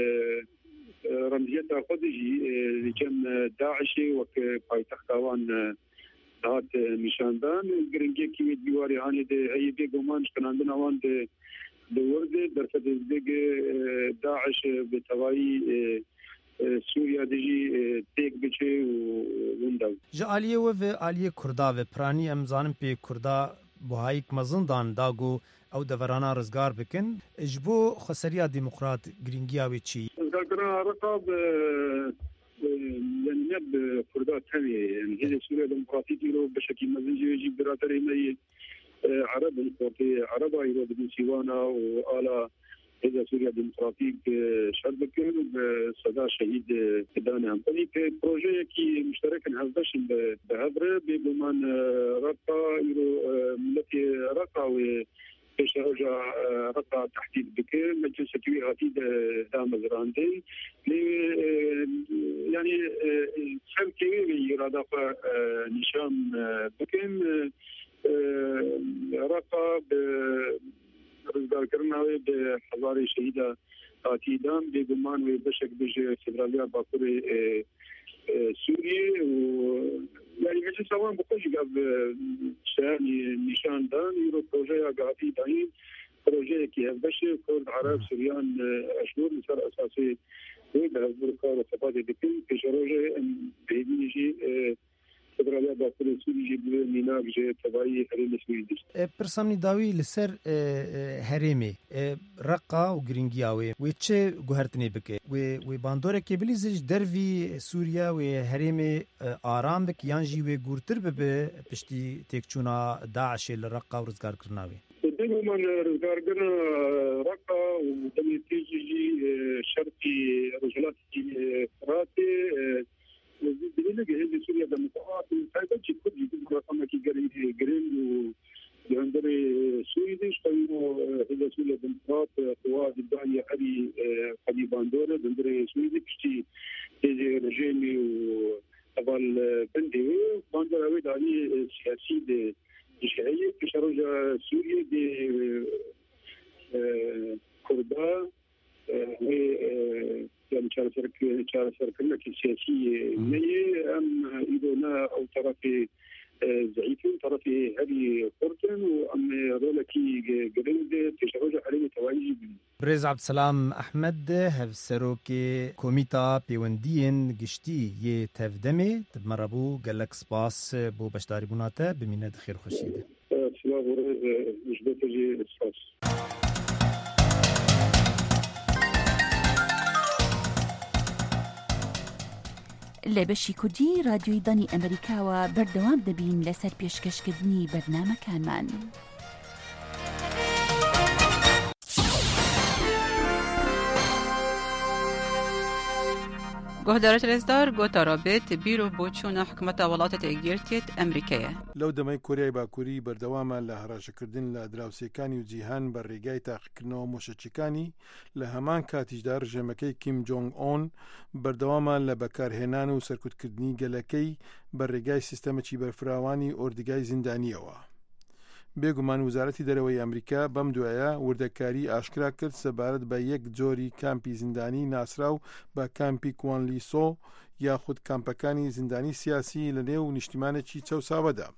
رمزية خدجي لجم داعشي وكبايتختوان هات نشاندان گرنگی کی دیواری هانی ده ای به گمان کنندن اوان ده دورد در فدزدگ داعش به توایی سوریا دیجی تیک بچه و وندو جالیه و عالیه کردا و پرانی امزانم په کردا بوهایک مزندان داگو او دورانه رزگار بکن اجبو خسریا دموکرات گرنگیا و چی رزگارنا رقاب يعني نب فردات ثانية يعني هذه سوريا ديمقراطية يرو بشكل مزيج يجيب براتري مي عرب القوطي عربا يرو بدون سيوانا وآلا هذا سوريا ديمقراطية شربكن بصدا شهيد دانا همطني بروجي كي مشترك هزدش بهبرة ببمان رقا يرو ملتي رقا پیش روزا رقا تحدید بکه مجلس توی هاتید دام زراندی یعنی سر کی اراده نشان بکن رقا رزگار کرنا و به هزار شهید هاتیدام به گمان و بشک بج فدرالیا باکور سوریه و يعني مجلس اوان بقول جاب شاني نشان دان يرو بروجي اغاتي داين بروجي كي هبش كرد عرب سوريان اشهر مثال اساسي وده البركه وثبات دكين في بروجي بيجي فدراليا باكور سوري جيب ميناك جي تبعي هرم سويدش برسامني داوي لسر هرمي رقا وغرينجياوي ويتش غهرتني بك و باندوره كبليز درفي سوريا و هرمي آرام بك يانجي و غورتر به پشتي تكچونا داعش الرقا ورزگار کرناوي دغه من رزگار کرنا رقا ودمي تيجي شرطي رجلات فراتي بدنا جهاز سوريا ديمقراط فايدة كل يجيب رقم كي جرين وعندنا سويدش قالوا هذا سوريا ديمقراط قوات الداعية علي قدي باندورة عندنا سويدش كشتي هذا رجيمي وطبعا بندي باندورة هذا داعي سياسي شيعي كشرجة سوريا دي كردها يعني شارع سركنا كسياسي نية أم إذا أو طرفي زعيفين طرفي هذه قرطن وأم رولكي جريند تشرجة عليه تواجد بريز عبد السلام أحمد هفسروكي كوميتا بيوندين قشتي يتفدمي تبمربو قالك سباس بو بشتاري بوناتا بمينة خير خشيدة سلام ورز مجبتجي سباس لە بەشی کوردی رادیۆی دانی ئەمریکاوە بەردەوام دەبین لەسەر پێشکەشکردنی بەرنامەکانمان. گۆهدارە رێزدار گۆتارا بێت بیرۆ بۆچوونە حکومەتە وڵاتە تێگیرتێت ئەمریکایە. لەو دەمەی کۆریای باکووری بەردەوامە لە هەڕاشەکردن لە دراوسەکانی و جیهان بە ڕێگای تاقیکردنەوە مۆشەچیەکانی لە هەمان کاتیشدا ڕژێمەکەی کیم جۆنگ ئۆن بەردەوامە لە بەکارهێنان و سەرکوتکردنی گەلەکەی بە ڕێگای سیستەمەکی بەرفراوانی ئۆردگای زیندانیەوە. بێگومان وزارەتی دەرەوەی ئەمریکا بەم دوایە وردەکاری ئاشکرا کرد سەبارەت بە یەک جۆری کامپی زیندانی ناسراو بە کامپی کوانلیسۆ یاخود کامپەکانی زیندانی سیاسی لە نێو نیشتیمانێکی چەوساوەدا.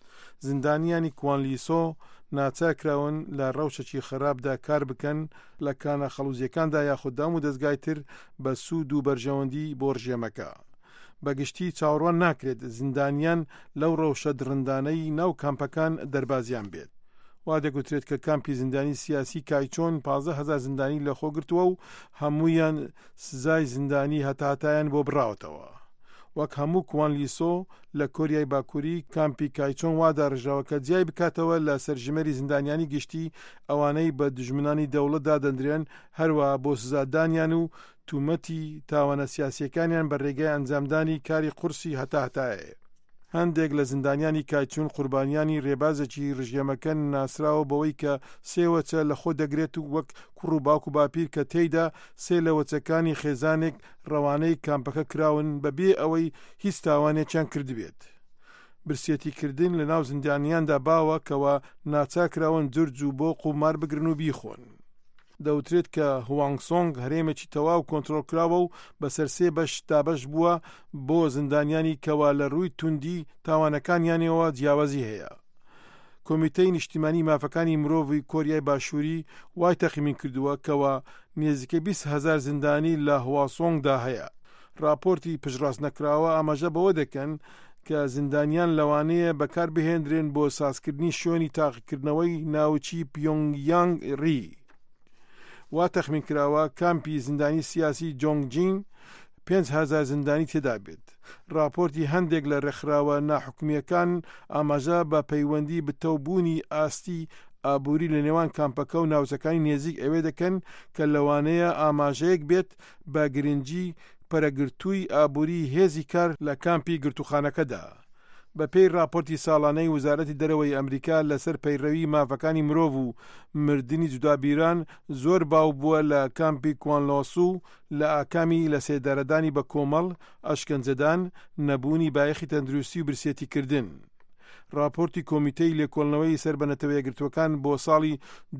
زیندانیانی کوانلیسۆ ناچاکراون لە ڕەوشەکی خراپدا کار بکەن لە کانە خەڵوزیەکاندا یاخود دام و دەستگای تر بە سوود و بەرژەوەندی بۆ ڕژێمەکە. بەگشتی چاوەڕوان ناکرێت زیندانیان لەو ڕەوشە درندانەی ناو کامپەکان دەربازیان بێت. وا دەگوترێت کە کامپی زیندانی سیاسی کایچۆن 15,000 زیندانی لەخۆ گرتووە و هەموویان سزای زیندانی هەتاتایان بۆ بڕاوەتەوە. وەک هەموو کوانلیسۆ لە کۆریای باکووری کامپی کایچۆن وا داڕژاوە کە جیای بکاتەوە لە سەرژمێری زیندانیانی گشتی ئەوانەی بە دژمنانی دەوڵەتدا دەندرێن هەروە بۆ سزادانیان و تومەتی تاوانە سیاسیەکانیان بە ڕێگای ئەنجامدانی کاری قورسی هەتاهتایە. هەندێک لە زیندانیانی کایچوون قوربانیانی ڕێبازێکی ڕژێمەکە ناسراوە بەوەی کە سێوەچە لە خۆ دەگرێت و وەک کوڕ و باوک و باپیر کە تێیدا سێ لە وەچەکانی خێزانێک ڕەوانەی کامپەکە کراون بەبێ ئەوەی هیچ تاوانێکیان کردبێت. برسێتیکردن لە ناو زیندانیاندا باوە کەوە ناچاکراون جورج و بۆ قومار بگرن و بیخۆن. دەوترێت کە هوانگسۆنگ هەرێمێکی تەواو کۆنتڕۆلکراوە و بەسەر سێ بەش دابەش بووە بۆ زیندانیانی کەوا لە ڕووی توندی تاوانەکانیانەوە جیاوازی هەیە. کۆمیتەی نیشتیمانی مافەکانی مرۆڤی کۆریای باشووری وای تەخمین کردووە کەوا نێزیکە 20,000 زیندانی لە هواسۆنگدا هەیە. راپۆرتی پشتڕاست نەکراوە ئاماژە بەوە دەکەن کە زیندانیان لەوانەیە بەکار بهێنرێن بۆ سازکردنی شوێنی تاقیکردنەوەی ناوچی پیۆنگیانگ ری. وا تەخمین کراوە کامپی زیندانی سیاسی جۆنگجین 5,000 زیندانی تێدا بێت. راپۆرتی هەندێک لە ڕێکخراوە ناحکومیەکان ئاماژە بە پەیوەندی بتەوبوونی ئاستی ئابووری لە نێوان کامپەکە و ناوچەکانی نێزیک ئەوێ دەکەن کە لەوانەیە ئاماژەیەک بێت بە گرنگی پەرەگرتووی ئابووری هێزی کار لە کامپی گرتوخانەکەدا. بە پێی راپۆرتی ساڵانەی وزارەتی دەرەوەی ئەمریکا لەسەر پەیڕەوی مافەکانی مرۆڤ و مردنی جودابیران زۆر باو بووە لە کامپی کوانلۆسو لە ئاکامی لە سێدارەدانی بە کۆمەڵ، ئەشکەنجەدان، نەبوونی بایەخی تەندروستی و برسێتیکردن. راپۆرتی کۆمیتەی لێکۆڵنەوەی سەربەنەتەوە یەکگرتوەکان بۆ ساڵی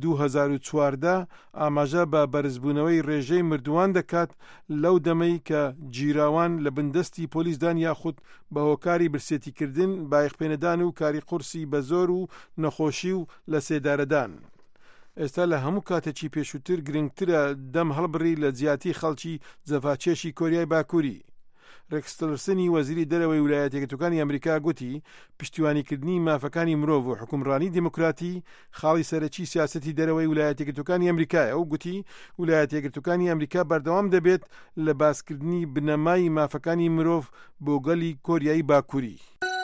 2014 ئاماژە بە بەرزبوونەوەی ڕێژەی مردووان دەکات لەو دەمەی کە جیراوان لە بندستی پۆلیسدان یاخود بە هۆکاری برسێتیکردن، بایەخپێنەدان و کاری قورسی بە زۆر و نەخۆشی و لە سێدارەدان. ئێستا لە هەموو کاتێکی پێشووتر گرنگترە دەم هەڵبڕی لە جیاتی خەڵکی جەفاچێشی کۆریای باکووری. ڕێکس تیلرسنی وەزیری دەرەوەی ویلایەتە یەکگرتووەکانی ئەمریکا گوتی پشتیوانیکردنی مافەکانی مرۆڤ و حکومڕانی دیموکراتی خاڵی سەرەکی سیاسەتی دەرەوەی ویلایەتە یەکگرتووەکانی ئەمریکایە و گوتی ویلایەتە یەکگرتووەکانی ئەمریکا بەردەوام دەبێت لە باسکردنی بنەمای مافەکانی مرۆڤ بۆ گەلی کۆریایی باکووری.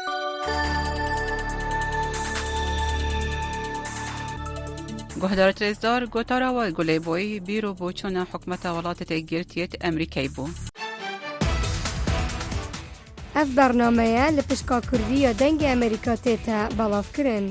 گۆهدارە رێزدار گۆتاراوە گولێبۆی بیرۆ بۆچوونە حکومەتە وڵاتە تێگیرتێت ئەمریکای بوو. ئەف بەرنامەیە لە پشکا کوردیە دەنگی ئەمریکا تێتە بەڵاوکردن.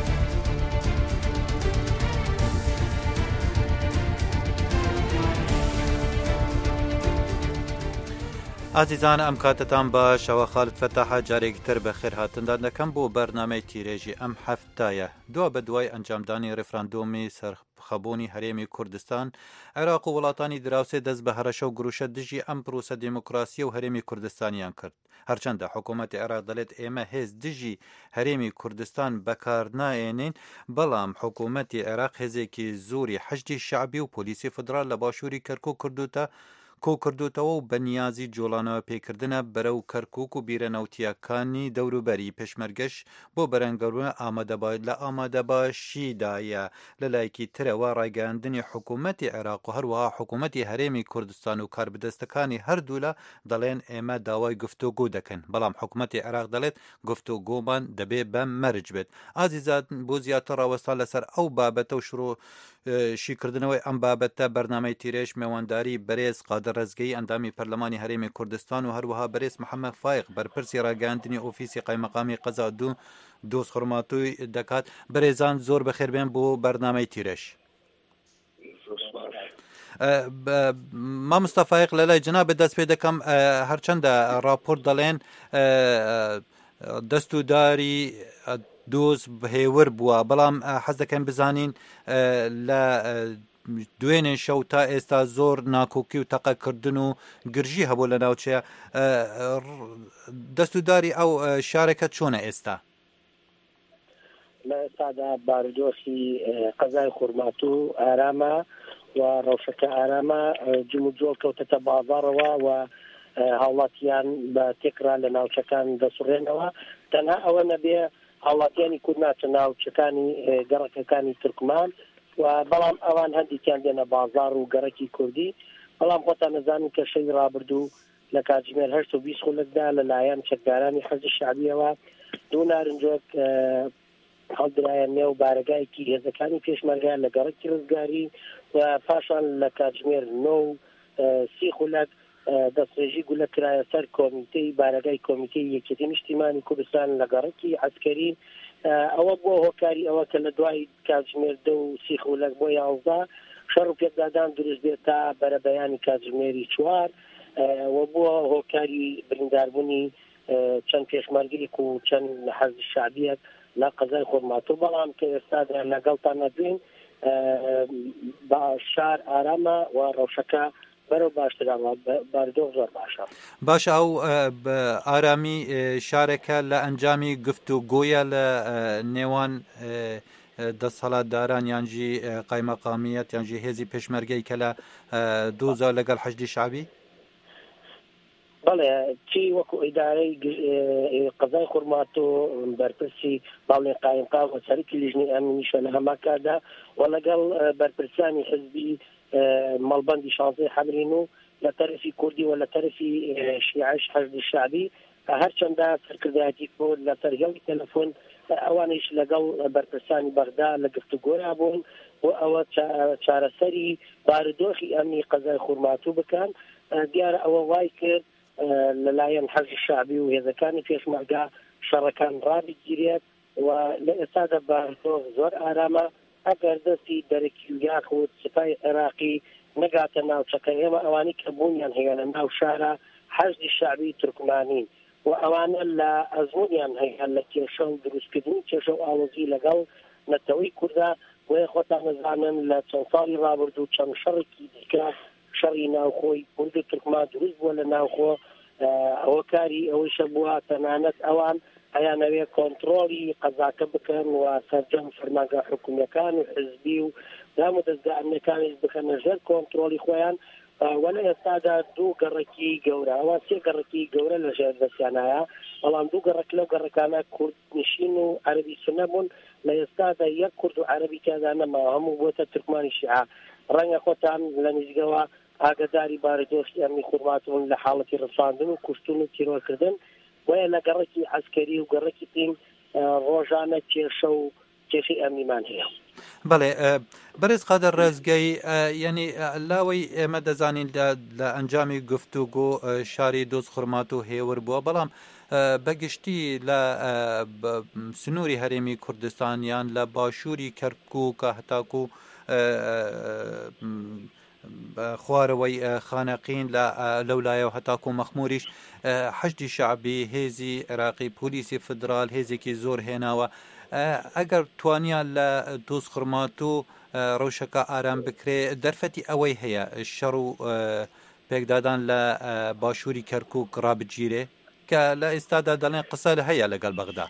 ئازیزان ئەم کاتتان باش ئەوە خالت فەتاحە جارێکی تر بە خێر هاتندا دەکەم بۆ بەرنامەی تیرێژی ئەم هەفتایە دوا بە دوای ئەنجامدانی ڕێفراندۆمی سەرخەبوونی هەرێمی کوردستان عێراق و وڵاتانی دراوسێ دەست بە هەرەشە و گروشە دژی ئەم پرۆسە دیموکراسی و هەرێمی کوردستانیان کرد. هەرچەندە حکوومەتی عێراق دەڵێت ئێمە هێز دژی هەرێمی کوردستان بەکار نایێنین، بەڵام حکوومەتی عێراق هێزێکی زۆری حەشدی شعبی و پۆلیسی فدرال لە باشووری کەرکووک کردوتەوە و بەنیازی جۆڵانەوە پێکردنە بەرەو کەرکووک و بیرەنەوتیەکانی دەوروبەری پێشمەرگەش بۆ بەرەنگەڕبوون لە ئامادەباشیدایە. لەلایەکی ترەوە ڕایگەاندنی حکوومەتی عێراق و هەروەها حکوومەتی هەرێمی کوردستان و کاربدەستەکانی هەردوو لە دەڵێن ئێمە داوای گفتوگۆ دەکەن، بەڵام حکوومەتی عێراق دەڵێت گفتوگۆمان دەبێ بە مەرج بێت. ئازیزات بۆ زیاتر ڕاوەستا لەسەر ئەو بابەتە و شروع شیکردنەوەی ئەم بابەتە بەرنامەی تیرێژ میێوانداری بەرێز قادر ڕزگەی ئەندامی پەرلەمانی هەرێمی کوردستان و هەروەها بەرێز محەممەد فایق بەرپرسی ڕاگەاندنی ئۆفیسی قایمەقامی قەزا دوو دۆست خورماتووی دەکات. بەرێزان زۆر بەخێربێن بۆ بەرنامەی تیرێژ. مامۆستا فایق لەلای جناب دەست پێ دەکەم، هەرچەندە راپۆرت دەڵێن دەستورداری دۆز هێور بووە، بەڵام حەز دەکەن بزانین لە دوێنێ شەو تا ئێستا زۆر ناکۆکی و تەقەکردن و گرژی هەبوو لە ناوچەیە. دەستورداری ئەو شارەکە چۆنە ئێستا؟ لە ئێستادا بارودۆخی قەزای خورماتوو ئارامە و ڕەوشەکە ئارامە، جم و جۆڵ کەوتەتە بازاڕەوە و هاوڵاتیان بە تێکرا لە ناوچەکان دەسوڕێنەوە. تەنها ئەوە نەبێ هاوڵاتیانی کورد ناچە ناوچەکانی گەڕەکەکانی تورکمان و بەڵام ئەوان هەندێکیان دێنە بازار و گەڕەکی کوردی. بەڵام خۆتان نەزانین کە شەوی ڕابردوو لە کاتژمێر 8:20 خولەکدا لەلایەن چەکدارانی حەزی شعبیەوە دوو نارنجۆک هەڵدرایە نێو بارگایەکی هێزەکانی پێشمەرگە لە گەڕەکی ڕزگاری و پاشان لە کاتژمێر 9:30 خولەک دەستێژی گولە کرایە سەر کۆمیتەی بارگای کۆمیتەی یەکێتی نیشتیمانی کوردستان لە گەڕەکی عەسکەری. ئەوە بۆ هۆکاری ئەوە کە لە دوای کاتژمێر 2:30 خولەک بۆ 11 شەڕ و پێکدادان دروست بێت تا بەرەبەیانی کاتژمێری 4 و بۆ هۆکاری برینداربوونی چەند پێشمەرگەیەک و چەند حەزب شعبیەک لە قەزای خورماتوو. بەڵام کە ئێستادا لەگەڵتان نەبووین بە شار ئارامە و ڕەوشەکە بەرەو باشترەوە، باردۆخ زۆر باشە. باشە، ئەو ئارامی شارێکە لە ئەنجامی گفتوگۆیە لە نێوان دەسەڵاتداران یانجی قایمەقامیەت یانجی هێزی پێشمەرگەی کە لە دۆزە لەگەڵ حەشدی شعبی؟ بەڵێ چی وەکو ئیدارەی قەزای خورماتوو بەرپرسی باڵێ قایمقام و سەرکی لیژنەی ئەمنیشە لە هەماکادا و لەگەڵ بەرپرسانی حزبی مەڵبەندی 16 حەمرین و لە تەرەفی کوردی و لە تەرەفی شیعەش حەزبی شعبی هەرچەندە سەرکردایەتی کرد لە سەرهێڵی تەلەفۆن ئەوانش لەگەڵ بەرپرسانی بەغدا لە گفتوگۆرا بوون و ئەوە چارەسەری بارودۆخی ئەمنی قەزای خورماتوو بکەن. دیارە ئەوە وای کرد لەلایەن حەزبی شعبی و هێزەکانی پێشمەرگە شەڕەکان ڕابگیرێت و لە ئێستادا بارودۆخ زۆر ئارامە. ئەگەر دەستی دەرەکی و یاخود سپای عێراقی نەگاتە ناوچەکە ئێمە ئەوانی کە بوونیان هەیە لە ناو شارە حەزبی شعبی تورکمانی و ئەوانە لە ئەزمونیان هەیە لە کێشە و دروستکردنی کێشە و ئاڵۆزی لەگەڵ نەتەوەی کووردا وێ خۆتان نەزانن لە چەند ساڵی ڕابردوو چەند شەڕێکی دیکە شەڕی ناوخۆی کورد و تورکمان دروست بووە لە ناوخۆ. ئەوە کاری ئەوەیشە بووە تەنانەت ئەوان ئەیانەوێ کۆنتڕۆلی قەزاکە بکەن و سەرجەم فەرمانگە حکوومیەکان و حزبی و دام و دەستگا ئەمنیەکانیش بکەنە ژێر کۆنتڕۆلی خۆیان. وەلە ئێستادا دوو گەڕێکی گەورە ئەوە سێ گەڕێکی گەورە لە ژێر دەستیانایە، بەڵام دوو گەڕێک لەو گەڕەکانە کورد نشین و عەرەبی سونە بوون. لە ئێستادا یەک کورد و عەرەبی تیادا نەماوە، هەموو بۆتە تورکمانی شیعە. ڕەنگە خۆتان لە نزیکەوە ئاگداری بارودۆخی ئەمنی خورماتوون لە حاڵەتی ڕەساندن و کوشتن و تیرۆرکردن وەیە لە گەڕێکی عەسکەری و گەڕێکی تین ڕۆژانە کێشە و کێشی ئەمنیمان هەیە. بەڵێ بەرز قادر ڕێزگەی یعنی لاوەی ئێمە دەزانین لە ئەنجامی گفتوگۆ شاری دۆزخورمات و هێور بووە، بەڵام بەگشتی لە سنووری هەرێمی کوردستانیان لە باشووری کەرکووک هەتاکو خوارەوەی خانەقین لەولایە و هەتاکو مەخموریش حەشدی شعبی هێزی عێراقی پۆلیسی فدرال هێزێکی زۆر هێناوە. ئەگەر توانیان لە دۆزخورمات و ڕەوشەکە ئارام بکرێ دەرفەتی ئەوەی هەیە شەڕ و پێکدادان لە باشووری کەرکووک ڕابگیرێ کە لە ئێستادا دەڵێن قسە هەیە لەگەڵ بەغدا.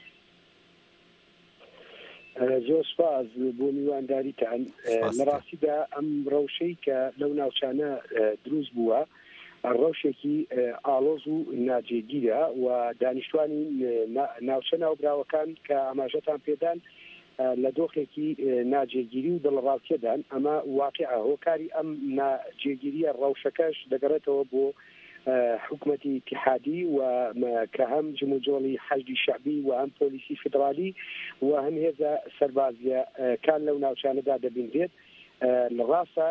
زۆر سپاس بۆ میوانداریتان. لە ڕاستیدا ئەم ڕەوشەی کە لەو ناوچانە دروست بووە ڕەوشێکی ئاڵۆز و ناجێگیرە و دانیشتوانی ناوچە ناوبراوەکان کە ئاماژەتان پێدان لە دۆخێکی ناجێگیری و دڵڕاستیەدان. ئەمە واقعە هۆکاری ئەم ناجێگیریە ڕەوشەکەش دەگەڕێتەوە بۆ حکومەتی اتحادی و کە هەم جموجۆڵی حەشدی شعبی و هەم پۆلیسی فدرالی و هەم هێزە سەربازیەکان لەو ناوچانەدا دەبینرێت. لە ڕاستە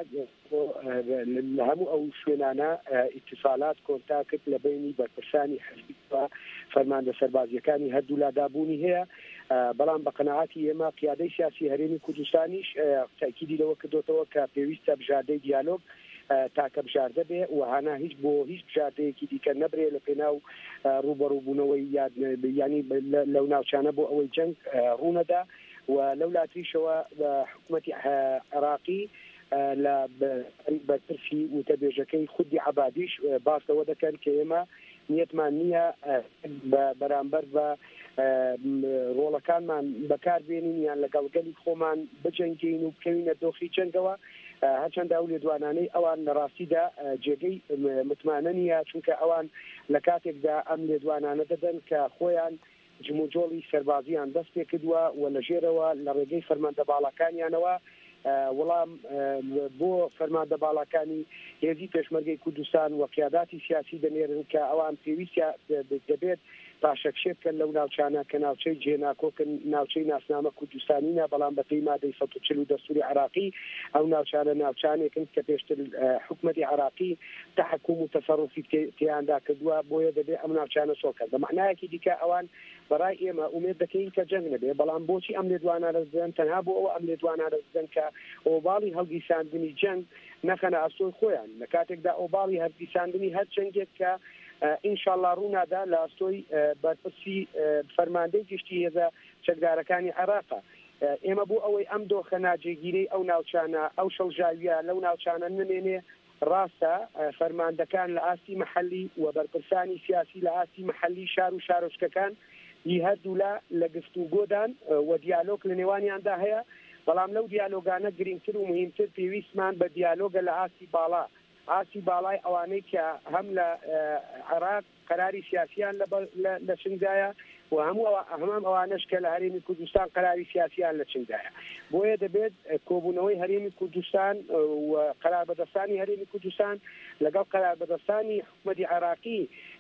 لە هەموو ئەو شوێنانە ئیتیفالات کۆنتاکت لە بینی بەرپرسانی حەزبی و فەرماندە سەربازیەکانی هەردوو لادابوونی هەیە، بەڵام بە قەناعەتی ئێمە قیادەی سیاسی هەرێمی کوردستانیش تاکیدی لەوە کردوتەوە کە پێویستە بژاردەی دیالۆگ تاکە بژاردە بێ و هانا هیچ بژاردەیەکی دیکە نەبرێ لە پێناو ڕوبەڕووبوونەوەی ینی لەو ناوچانە بۆ ئەوەی جەنگ ڕوونەدا. و لەو لاتریشەوە حکومەتی عێراقی لە بەرپرسی وتەبێژەکەی خودی عەبادیش باسەوە دەکەن کە ئێمە نیەتمان نییە بەرامبەر بە ڕۆڵەکانمان بەکاربێنین یان لەگەڵگەلی خۆمان بجەنگین و بکەوینە دۆخی جەنگەوە. هەرچەندە ئەو لێدوانانەی ئەوان لە ڕاستیدا جێگەی متمانە نیە، چونکە ئەوان لە کاتێکدا ئەم لێدوانانە دەدەن کە خۆیان جموجۆڵی سەربازیان دەست پێ کردووە و لە ژێرەوە لە ڕێگەی فەرماندە باڵەکانیانەوە وەڵام بۆ فەرماندە باڵەکانی هێزی پێشمەرگەی کوردستان و قیاداتی سیاسی دەنێرن کە ئەوان پێویستە دەبێت پاشەکشێ بکەن لەو ناوچانە کە ناوچەی جێناکۆکن ناوچەی ناسنامە کوردستانینە، بەڵام بە پێی مادەی 140 دەستوری عراقی ئەو ناوچانە ناوچانێکن کە پێشتر حکومەتی عراقی تحکوم و تەسەڕوفی تیاندا کردووە، بۆیە دەبێت ئەم ناوچانە سۆکە. بە معنایەکی دیکە ئەوان بەڕای ئێمە ئومێد دەکەین کە جەنگ نەبێ، بەڵام بۆچی ئەم لێدوانانە دەزدەن؟ تەنها بۆ ئەوە ئەم لێدوانانە دەزدەن کە ئۆباڵی هەڵگیرساندنی جەنگ نەخەنە ئەستۆی خۆیان، لە کاتێکدا ئۆباڵی هەڵگیرساندنی هەر جەنگێک کە ئینشاءالله ڕوونادا لە ئەستۆی بەرپرسی فەرماندەی گشتی هێزە چەکدارەکانی عێراقا. ئێمە بۆ ئەوەی ئەم دۆخە ناجێگیرەی ئەو ناوچانە ئەو شەڵژاویە لەو ناوچانە نمێنێ، ڕاستە فەرماندەکان لە ئاستی مەحەلی و بەرپرسانی سیاسی لە ئاستی مەحەلی شار و شارۆچکەکان هەردوولا لە گفتوگۆدان و دیالۆگ لە نێوانیاندا هەیە، بەڵام لەو دیالۆگانە گرنگتر و مهمتر پێویستمان بە دیالۆگە لە ئاستی باڵا، ئاسی باڵای ئەوانەی کە هەم لە عێراق قەراری سیاسیان لە چنگدایە و هەمام ئەوانەش کە لە هەرێمی کوردستان قەراری سیاسیان لە چنگدایە. بۆیە دەبێت کۆبوونەوەی هەرێمی کوردستان و قەراربەدەستانی هەرێمی کوردستان لەگەڵ قەراربەدەستانی حکومەتی عێراقی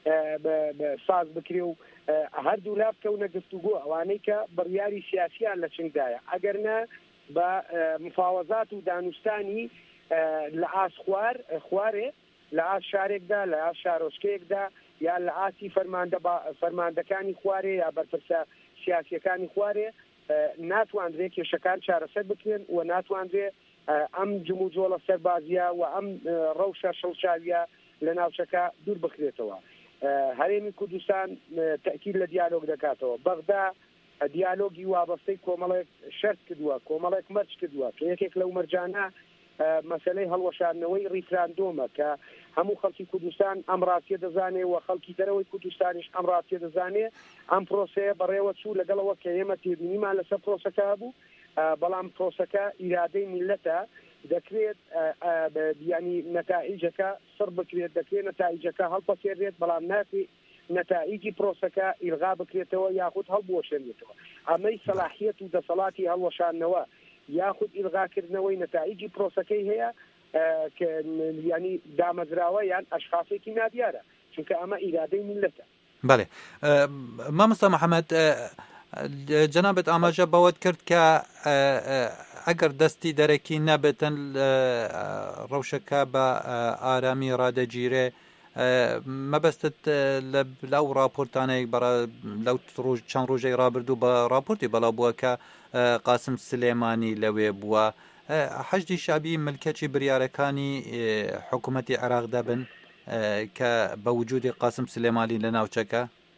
ساز بکرێ و هەردوو لا بکەونە گفتوگۆ ئەوانەی کە بڕیاری سیاسیان لە چنگدایە، ئەگەرنە بە مفاوەزات و دانوستانی لە ئاس خوارێ لە ئاس شارێکدا لە ئاس شارۆچکەیەکدا یا لە ئاسی فەرماندەکانی خوارێ یا بەرپرسە سیاسیەکانی خوارێ ناتوانرێت کێشەکان چارەسەر بکرێن و ناتوانرێت ئەم جموجۆڵە سەربازیە و ئەم ڕەوشە شەڵشاویە لە ناوچەکە دوور بخرێتەوە. هەرێمی کوردستان تەکید لە دیالۆگ دەکاتەوە. بەغدا دیالۆگی وابەستەی کۆمەڵێک شەرت کردووە، کۆمەڵێک مەرج کردووە کە یەکێک لەو مەرجانە مەسەلەی هەڵوەشاندنەوەی ریفراندۆمە کە هەموو خەڵکی کوردستان ئەم ڕاستیە دەزانێ و خەڵکی دەرەوەی کوردستانیش ئەم ڕاستیە دەزانێ. ئەم پرۆسەیە بەڕێوە چوو لەگەڵەوە کە ئێمە تێبینیمان لەسەر پرۆسەکە بوو، بەڵام پرۆسەکە ئیرادەی میلەتە، دەکرێت ینی نەتائیجەکە سڕ بکرێت، دەکرێت نەتائیجەکە هەڵپەکێڕێت، بەڵام ناکرێت نەتائیجی پرۆسەکە ئیلغا بکرێتەوە یاخود هەڵبوەشێنێتەوە. ئەمەی سەلاحیەت و دەسەڵاتی هەڵوەشاندنەوە یاخود ئیلغاکردنەوەی نەتائیجی پرۆسەکەی هەیە کە ینی دامەزراوە یان ئەشخاصێکی نادیارە، چونکە ئەمە ئیرادەی میلەتە. بەڵێ مامۆستا محەممەد، جەنابەت ئاماژە بەوەت کرد کە ئەگەر دەستی دەرەکی نەبێتن ڕەوشەکە بە ئارامی ڕادەگیرێ مەبەستت لەو راپۆرتانەیە لەو چەند ڕۆژەی ڕابردوو بە راپۆرتی بەڵاو بووە کە قاسم سلێمانی لەوێ بووە حەشدی شابی ملکەچی بریارەکانی حکوومەتی عێراق دەبن کە بە وجودی قاسم سلێمانی لە ناوچەکە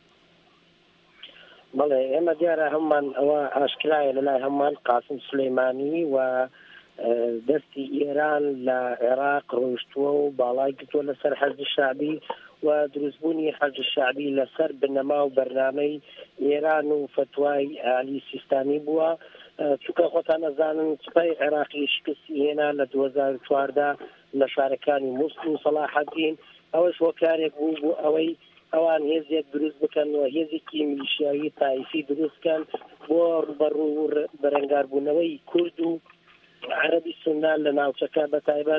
بەڵێ ئێمە دیارە هەممان ئەوە ئاشکرایە لەلای هەممان قاسم سلێمانی و دەستی ئێران لە عێراق ڕۆیشتووە و باڵای گرتووە لەسەر حەزبی شعبی و دروستبوونی حەزبی شعبی لەسەر بنەما و بەرنامەی ئێران و فتوای عالی سیستانی بووە چونکە خۆتان ئەزانن سوپای عێراقی شکستی هێنا لە 2014 لە شارەکانی مووسڵ و سەلاحەدین ئەوەش وەکارێک بوو بۆ ئەوەی ئەوان هێزێک دروست بکەن و هێزێکی میلیشیایی تایفی دروستکەن بۆ ڕوبەڕوو بەرەنگاربوونەوەی کورد و عەرەبی سوننا لە ناوچەکە بەتایبەت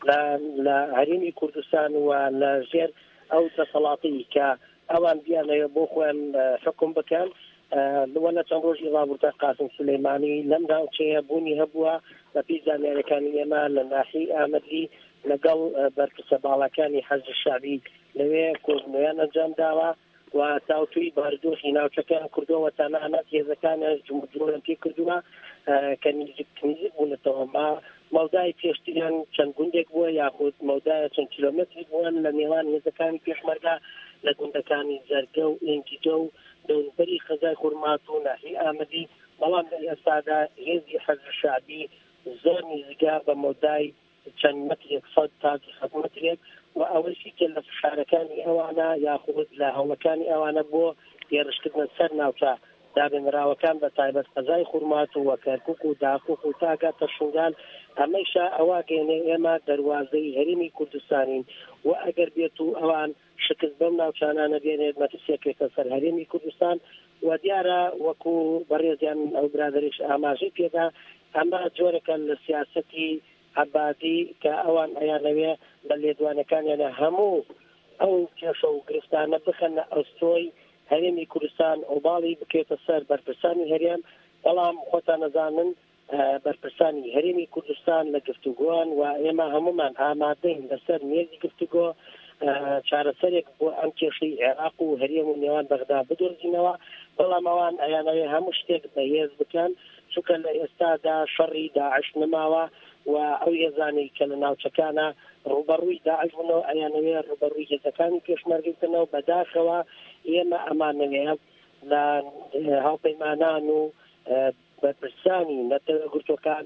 لە هەرێمی کوردستان و لە ژێر ئەو دەسەڵاتی کە ئەوان بیانەوە بۆ خۆیان حکم بکەن لە چەند ڕۆژی ڕابردوودا قاسم سلێمانی لەم ناوچەیە بوونی هەبووە بە پێی زانیاریەکانی ئێمە لە ناحیەی ئامەدی لەگەڵ بەرپرسە باڵەکانی حەزب شعبی لەوێ کۆبنەوەیان ئەنجام داوە و تاوتوی باردۆخی ناوچەکان کردەوە تەنانەت هێزەکان جمهوریان پێ کردووە کە نزیک بوونەتەوە مەودای پێشتریان چەند گوندێک بووە یاخود مەودایە چەند کیلۆمەتری بوون لە نێوان هێزەکانی پێشمەرگا لە گوندەکانی زەرگە و ئێنگیجە و دەوروبەری خەزای خورمات و ناحیەی ئامەدی بەڵام لە ئێستادا هێزی حەزب شعبی زۆر نزیکا بە مەودای چەند مەترێک 100 تا 200 مەترێک و ئەوەشی کە لە شارەکانی ئەوانە یاخود لە هەوڵەکانی ئەوانە بۆ هێرشکردنە سەر ناوچە دابێنراوەکان بە تایبەت قەزای خورمات و وەکەرکوک و داخوک و تاگاتە شنگان ئەمەیشا ئەوا گەێنێ ئێمە دەواازەی هەرێمی کوردستانین و ئەگەر بێت و ئەوان شکست بەم ناوچانانە بێنێت مەترسێکێتە سەر هەرێمی کوردستان و دیارە وەکو بەڕێزیان ئەو برادریش ئاماژەی پێدا ئەمە جۆرەکە لە سیاسەتی عبادی کە ئەوان ئەیانەوێ بە لێدوانەکانیانە هەموو ئەو کێشە و گرفتانە بخەنە ئەستۆی هەرێمی کوردستان ئۆباڵی بکێتە سەر بەرپرسانی هەرێم بەڵام خۆتان نەزانن بەرپرسانی هەرێمی کوردستان لە گفتوگۆیان و ئێمە هەمومان ئامادەین لەسەر مێزی گفتوگۆ چارەسەرێک بۆ ئەم کێشەی عێراق و هەرێم و نێوان بەغدا بدۆزینەوە بەڵام ئەوان ئەیانەوێ هەموو شتێک بەهێز بکەن چونکە لە ئێستادا شەڕی داعش نماوە و ئەو هێزانەی کە لە ناوچەکانە ڕوبەڕووی داعش بوونەوە ئەیانەوێ ڕوبەڕووی هێزەکانی پێشمەرگەکەنەوە بەداخەوە ئێمە ئەمانەوێ لە هاوپەیمانان و بەرپرسانی نەتەوەگرتوەکان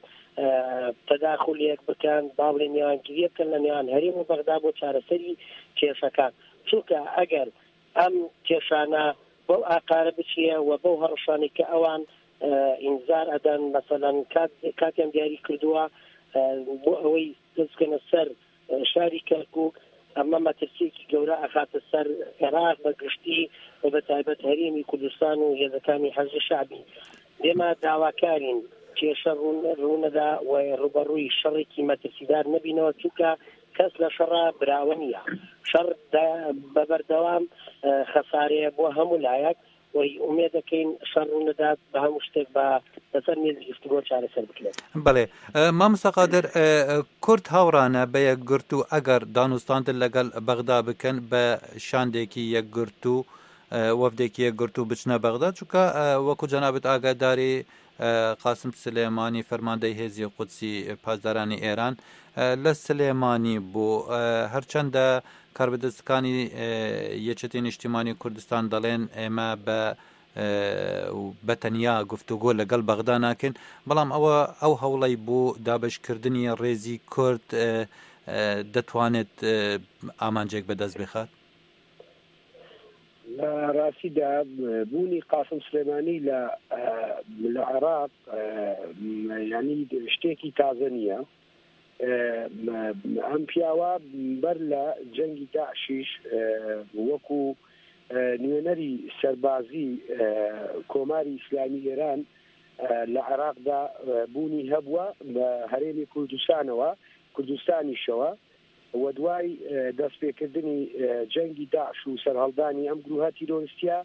تەداخولێک بکەن باڵێ نێوانگیری بکەن لە نێوان هەرێم و بەغدا بۆ چارەسەری کێشەکان چونکە ئەگەر ئەم کێشانە بەو ئاقارە بچیە و بەو هەڕەشانی کە ئەوان ئینزار ئەدەن مەسەلەن کاتیان دیاری کردووە بۆ ئەوەی دەستکەنە سەر شاری کەرکووک ئەمە مەترسێکی گەورە ئەخاتە سەر عێراق بە گشتی و بە تایبەت هەرێمی کوردستان و هێزەکانی حەزب شعبی ئێمە داواکارین کێشە ڕوونەدا و ڕوبەڕووی شەڕێکی مەترسیدار نەبینەوە چونکە کەس لە شەڕە براوە نییە شەڕ بەبەردەوام خەسارەیە بۆ هەموو لایەک وی ئومێ دەکەین شەڕ ڕوونەدات بە هەموو شتێک بە لەسەر مێزی گفتوگۆ چارەسەر بکرێت. بەڵێ مامۆستا قادر کورد هاوڕانە بە یەکگرت و ئەگەر دانوستاندن لەگەڵ بەغدا بکەن بە شاندێکی یەکگرت و وەفدێکی یەکگرت و بچنە بەغدا چونکە وەکو جەنابەت ئاگاداری قاسم سلێمانی فەرماندەی هێزی قودسی پاسدارانی ئێران لە سلێمانی بوو هەرچەندە کاربەدەستەکانی یەکێتی نیشتیمانی کوردستان دەڵێن ئێمە بە تەنیا گفتوگۆ لەگەڵ بەغدا ناکەین بەڵام ئەو هەوڵەی بۆ دابشکردنی ڕێزی کورد دەتوانێت ئامانجێک بەدەست بخات. لە ڕاستیدا بوونی قاسم سلێمانی لە عێراق ینی شتێکی تازە نییە. ئەم پیاوە بەر لە جەنگی داعشیش وەکو نوێنەری سەربازی کۆماری ئیسلامی ئێران لە عێراقدا بوونی هەبووە بە هەرێمی کوردستانیشەوە و دوای دەستپێکردنی جەنگی داعش و سەرهەڵدانی ئەم گروهە تیرۆریستیە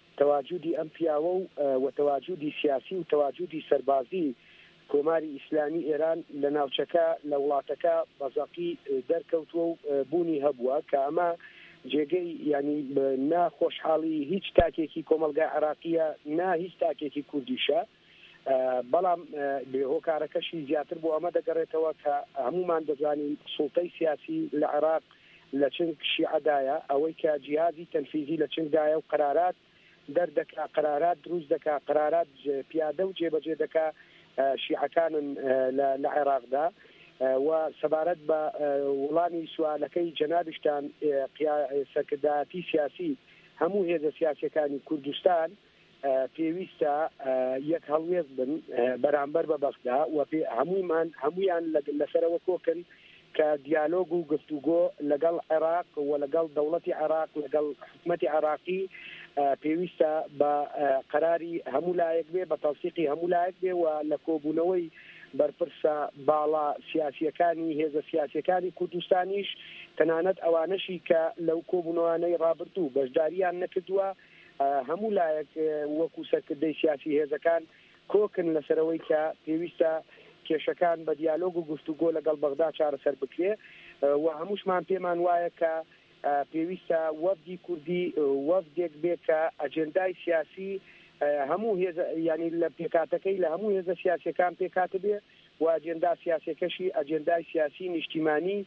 تەواجودی ئەم پیاوە و تەواجودی سیاسی و تەواجودی سەربازی کۆماری ئیسلامی ئێران لە ناوچەکە لە وڵاتەکە بەزەقی دەرکەوتووە و بوونی هەبووە کە ئەمە جێگەی ینی ناخۆشحاڵی هیچ تاکێکی کۆمەلگای عراقیە نا هیچ تاکێکی کوردیشە بەڵام هۆکارەکەشی زیاتر بۆ ئەمە دەگەڕێتەوە کە هەمومان دەزانین سوڵتەی سیاسی لە عێراق لە چنگ شیعەدایە ئەوەی کە جیهازی تەنفیزی لە چنگدایە و قرارات دەردەکا قرارات دروست دەکا قرارات پیادە و جێبەجێ دەکا شیعەکانن لە عێراقدا و سەبارەت بە وڵامی سوالەکەی جەنابشتان سەرکردایەتی سیاسی هەموو هێزە سیاسیەکانی کوردستان پێویستە یەک هەڵوێز بن بەرامبەر بە بەغدا و هەمویان لەسەرەوە کۆکن کە دیالۆگ و گفتوگۆ لەگەڵ عێراق و لەگەڵ دەوڵەتی عێراق لەگەڵ حکومەتی عێراقی پێویستە بە قەراری هەموو لایەک بێ بە تەوسیقی هەموو لایەک بێ و لە کۆبوونەوەی بەرپرسە باڵا سیاسیەکانی هێزە سیاسیەکانی کوردستانیش تەنانەت ئەوانەشی کە لەو کۆبوونەوانەی ڕابردوو بەشداریان نەکردووە هەموو لایەک وەکو سەرکردەی سیاسی هێزەکان کۆکن لەسەرەوەی کە پێویستە کێشەکان بە دیالۆگ و گفتوگۆ لەگەڵ بەغدا چارەسەر بکرێ و هەمووشمان پێمان وایە کە پێویستە وەفدی کوردی وەفدێک بێ کە ئەجێندای سیاسی هەموو هێزە ینی لە پێکاتەکەی لە هەموو هێزە سیاسیەکان پێکاتە بێ و ئەجێندا سیاسەکەشی ئەجێندای سیاسی نیشتیمانی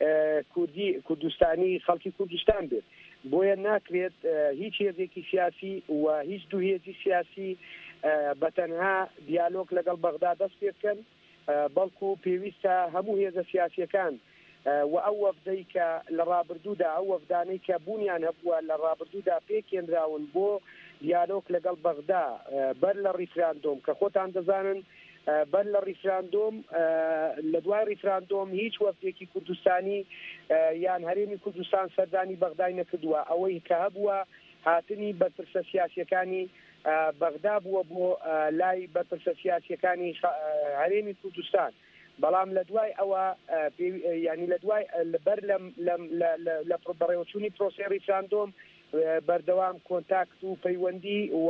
کوردستانی خەڵکی کوردستان بێت بۆیە ناکرێت هیچ هێزێکی سیاسی و هیچ دوو هێزی سیاسی بەتەنها دیالۆگ لەگەڵ بەغدا دەست پێ بکەن بەڵکو پێویستە هەموو هێزە سیاسیەکان و ئەو وەفدەی کە لە ڕابردوودا ئەو وەفدانەی کە بوونیان هەبووە لە ڕابردوودا پێکێنراون بۆ دیالۆگ لەگەڵ بەغدا بەر لە ڕیفراندۆم کە خۆتان دەزانن بەر لە ڕیفراندۆم لە دوای ڕیفراندۆم هیچ وەفدێکی کوردستانی یان هەرێمی کوردستان سەردانی بەغدای نەکردووە ئەوەی کە هەبووە هاتنی بەرپرسە سیاسیەکانی بەغدا بووە بۆ لای بەرپرسە سیاسیەکانی هەرێمی کوردستان بەڵام لە دوای ئەوە ینی لە دوای بەر لە بەڕێوەچوونی پرۆسەی ڕیفراندۆم بەردەوام کۆنتاکت و پەیوەندی و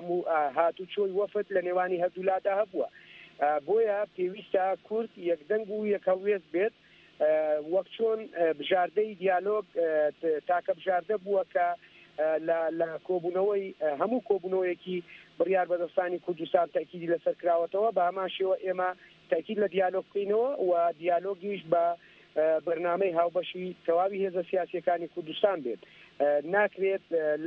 هاتوچۆی وەفد لە نێوانی هەردوولادا هەبووە بۆیە پێویستە کورد یەکدەنگ و یەکەڵوێز بێت وەک چۆن بژاردەی دیالۆگ تاکە بژاردە بووە کە لە کۆبوونەوەی هەموو کۆبوونەوەیەکی بڕیار بەدەستانی کوردستان تاکیدی لەسەر کراوەتەوە بە هەمان شێوە ئێمە تاکید لە دیالۆگ بکەینەوە و دیالۆگیش بە بەرنامەی هاوبەشی تەواوی هێزە سیاسیەکانی کوردستان بێت ناکرێت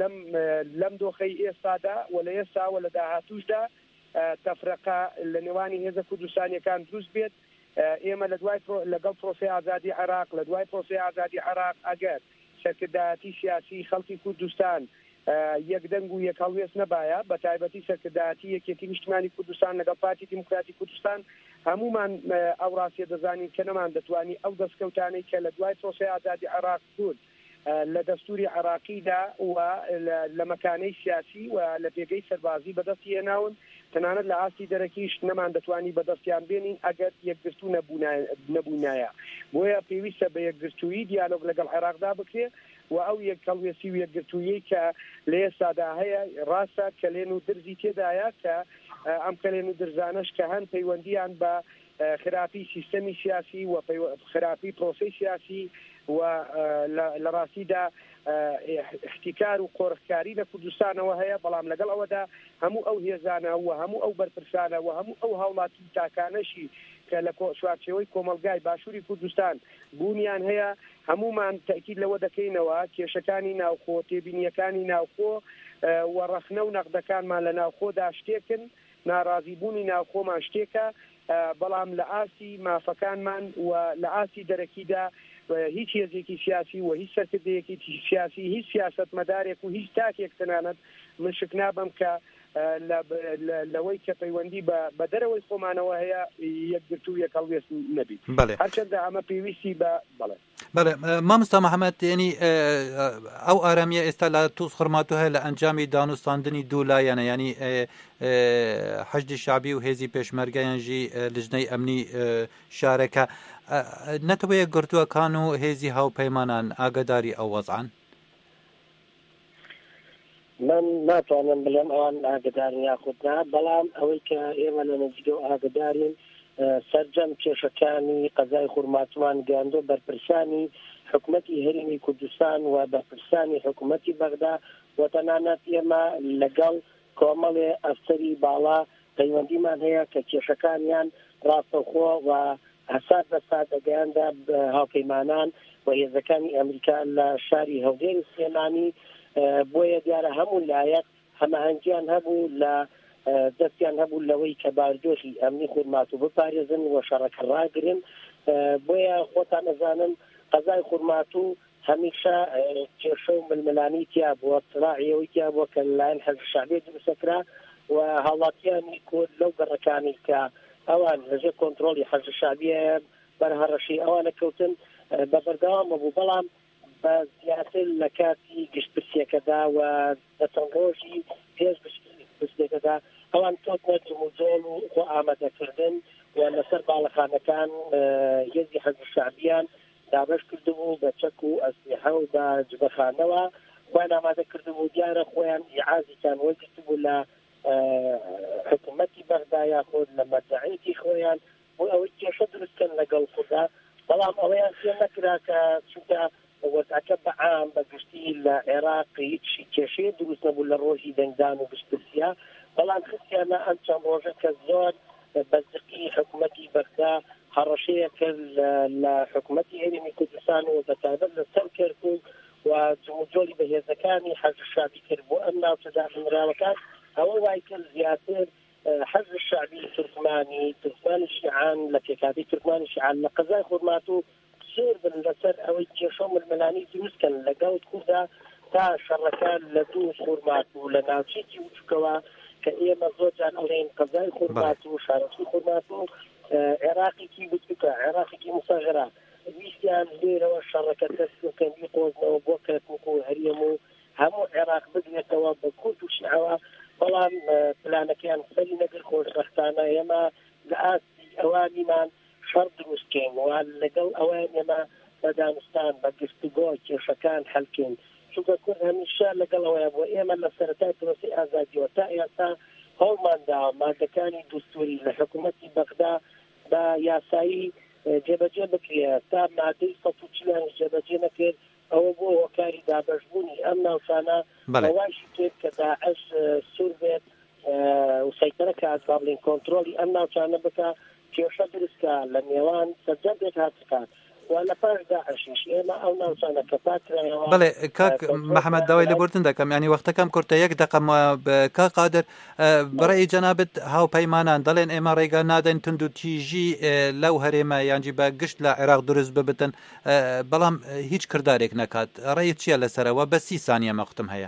لەم دۆخەی ئێستادا و لە ئێستا و لە داهاتووشدا تەفرەقە لە نێوانی هێزە کوردستانیەکان دروست بێت ئێمە لەگەڵ پرۆسەی ئازادی عێراق لە دوای پرۆسەی ئازادی عێراق ئەگەر سەرکردایەتی سیاسی خەڵکی کوردستان یەکدەنگ و یەکەڵوێز نەبایە بە تایبەتی سەرکردایەتی یەکێتی نیشتیمانی کوردستان لەگەڵ پارتی دیموکراتی کوردستان هەموومان ئەو ڕاستیە دەزانین کە نەمان دەتوانی ئەو دەستکەوتانەی کە لە دوای پرۆسەی ئازادی عێراق بوون لە دەستوری عێراقیدا و لە مەکانەی سیاسی و لە پێگەی سەربازی بەدەستی هێناون تەنانەت لە ئاستی دەرەکیش نەمان دەتوانی بەدەستیان بێنین ئەگەر یەکگرتو نەبوونایە بۆیە پێویستە بە یەکگرتووی دیالۆگ لەگەڵ عێراقدا بکرێ و ئەو یەکەڵوێسی و یەکگرتوویی کە لە ئێستادا هەیە ڕاستە کەلێن و درزی تێدایە کە ئەم کەلێن و درزانەش کە هەن پەیوەندیان بە خراپی سیستەمی سیاسی و خراپی پرۆسەی سیاسی و لە ڕاستیدا احتیکار و قۆڕخکاری لە کوردستانەوە هەیە بەڵام لەگەڵ ئەوەدا هەموو ئەو هێزانە و هەموو ئەو بەرپرسانە و هەموو ئەو هاوڵاتی تاکانەشی کە لە شوارچەوەی کۆمەلگای باشووری کوردستان بوونیان هەیە هەمومان تاکید لەوە دەکەینەوە کێشەکانی ناوخۆ تێبینیەکانی ناوخۆ و ڕەخنە و نەقدەکانمان لە ناوخۆدا شتێکن ناڕازیبوونی ناوخۆمان شتێکە بەڵام لە ئاسی مافەکانمان و لە ئاسی دەرەکیدا هیچ هێزێکی سیاسی و هیچ سەرکردەیەکی سیاسی هیچ سیاستمەدارێک و هیچ تاکێک تەنانەت من شک نابم کە لەوەی کە پەیوەندی بە دەرەوەی خۆمانەوە هەیە یەکگرتو و یەکەڵوێز نەبی هەرچەندە ئەمە پێویستی بە بەڵێ مامۆستا محەممەد ینی ئەو ئارامیە ئێستا لە تووس خڕماتۆ هەیە لە ئەنجامی دانوستاندنی دوولایەنە ینی حەشدی شعبی و هێزی پێشمەرگەیانژی لژنەی ئەمنی شارەکە نەتەوە یەکگرتووەکان و هێزی هاوپەیمانان ئاگاداری ئەو وەزعان من ناتوانم بڵێم ئەوان ئاگدارن یاخودنا بەڵام ئەوەی کە ئێمە لە نزیکە و ئاگدارین سەرجەم کێشەکانی قەزای خورماتوان گەاندۆ بەرپرسانی حکوومەتی هەرێمی کوردستان و بەرپرسانی حکوومەتی بەغدا و تەنانەت ئێمە لەگەڵ کۆمەڵێ ئەفسەری باڵا پەیوەندیمان هەیە کە کێشەکانیان ڕاستەوخۆ و ئاساد بە سادەگەیاندا هاوپەیمانان و هێزەکانی ئەمریکا لە شاری هەولێری سلێمانی بۆیە دیارە هەموو لایەک هەماهەنگیان هەبوو لە دەستیان هەبوو لەوەی کە باردۆشی ئەمنی خورمات و بپارێزن و شەڕەکە ڕاگرن بۆیە خۆتان ئەزانن قەزای خورمات و هەمیشە کێشە و ململانی تیا بووە سراعیەوەی تیا بووە کە لەلایەن حەزب شەعبی دروستەکرا و هاوڵاتیانی کورد لەو گەڕەکانی کە ئەوان لەژێر کۆنتڕۆلی حەزب شەعبیە بەرهەڕەشی ئەوانە کەوتن بە بەردەوامە بوو بەڵام بە زیاتر لە کاتی گشتپرسیەکەدا و دەچەند ڕۆژی پێش گشتپرسیەکەدا ئەوان کەوتنە جموجۆڵ و خۆ ئامادەکردن و لەسەر باڵەخانەکان هێزی حەزب شەعبیان دابش کردبوو بە چەک و ئەسلیحە و بە جبەخانەوە خۆیان ئامادە کردبوو دیارە خۆیان ئیعازیان وەرگرتبوو لە حکوومەتی بەغدا یاخۆ لە مەرجەعیەتی خۆیان بۆ ئەوەی کێشە دروستکەن لەگەڵ خۆدا بەڵام ئەوەیان پێ نەکرا کە چونکە وەزعەکە بەعام بە گشتی لە عێراق هیچ کێشەیە دروست نەبوو لە ڕۆژی دەنگدان و گشتپرسیە بەڵام خستیانە ئەم چەند ڕۆژە کە زۆر بەزقی حکوومەتی بەغدا هەڕەشەیە کرد لە حکوومەتی هەرێمی کوردستان و بەتایبەت لەسەر کەرکووک و جموجۆلی بەهێزەکانی حەزب شەعبی کرد بۆ ئەم ناوچە داخمراوەکان ئەوە وای کرد زیاتر حەزب شەعبی تورکمانی شیعان لە پێکاتی تورکمانی شیعان لە قەزای خورمات و سێر بن لەسەر ئەوەی کێشە و ململانی دروستکەن لەگەڵ کووردا تا شەڕەکان لە دوو خورمات و لە ناوچێکی وچکەوە کە ئێمە زۆر جان ئەڵێن قەزای خورمات و شارەچی خورمات و عێراقێکی بچووکە عێراقێکی مسەغرە ویستیان لێرەوە شەڕەکە دەستکەندی قۆزنەوە بۆ کەرکووک و هەرێم و هەموو عێراق بگرێتەوە بە کورد و شیعەوە بەڵام پلانەکەیان سەری نەگر خۆشبەختانە ئێمە لە ئاستی ئەوانیمان شەڕ دروستکەین و لەگەڵ ئەوان ئێمە بە دانستان بە گفتوگۆ کێشەکان هەڵکەین چونکە کورد هەمیشە لەگەڵ ئەوەیە بۆ ئێمە لە سەرەتای پرۆسی ئازادیەوە تا ئێستا هەوڵماندا مادەکانی دوستوری لە حکوومەتی بەغدا بە یاسایی جێبەجێ بکرێ تا مادەی 140 جێبەجێ نەکرد ئەوە بۆ هۆکاری دابەشبوونی ئەم ناوچانە ئەواشی کرد کە داعش سوور بێت و سەیطرە کات با بڵین کۆنتڕۆلی ئەم ناوچانە بکە کێشە دروستکە لە نێوان سەرجەم بێت هاتکات وە لە پاش داعشیش ئێمە ئەو ناوچانە کە پاکرایەوە بەڵێ کاک محەممەد داوای لەبوردن دەکەم ینی وەختەکەم کورتە یەک دقەم کا قادر بەڕێی جەنابەت هاوپەیمانان دەڵێن ئێمە ڕێگە نادەین تند و تیژی لەو هەرێمە یانجی بە گشت لە عێراق دروست ببتن بەڵام هیچ کردارێک نەکات ڕێی چییە لەسەرەوە بە 30 سانیە مەختم هەیە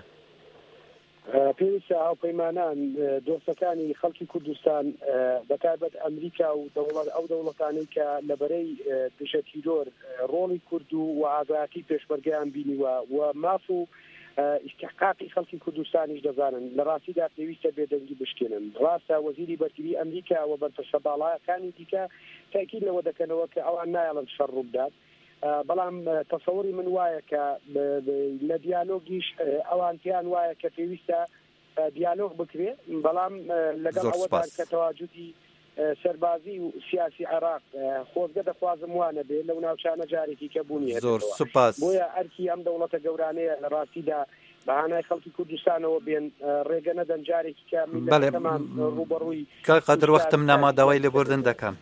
پێویستە هاوپەیمانان دۆستەکانی خەڵکی کوردستان بەتایبەت ئەمریکا و ئەو دەوڵەتانەی کە لەبەرەی دژە تیرۆر ڕۆڵی کورد و ئاگاهی پێشمەرگەیان بینیوە و ماف و استحقاقی خەڵکی کوردستانیش دەزانن لە ڕاستیدا پێویستە بێدەنگی بشکێنن ڕاستە وەزیری بەرگری ئەمریکا و بەرپرسە باڵایەکانی دیکە تاکید لەوە دەکەنەوە کە ئەوان نایەڵن شەڕ ڕوو بدات بەڵام تەسەوری من وایە کە لە دیالۆگیش ئەوانتیان وایە کە پێویستە دیالۆگ بکرێ بەڵام لەگەڵ ئەوەدا کە تەواجودی سەربازی و سیاسی عێراق خۆزگە دەخوازم وانە بێ لەو ناوچانە جارێکی کە بوونیە زۆر سوپاس بۆیە ئەرکی ئەم دەوڵەتە گەورانەیە لە ڕاستیدا بەهانای خەڵکی کوردستانەوە بێن ڕێگە نەدەن جارێکی کە میلەتەکەمان ڕوبەڕووی قادر وەختم ناما داوای لێبوردن دەکەم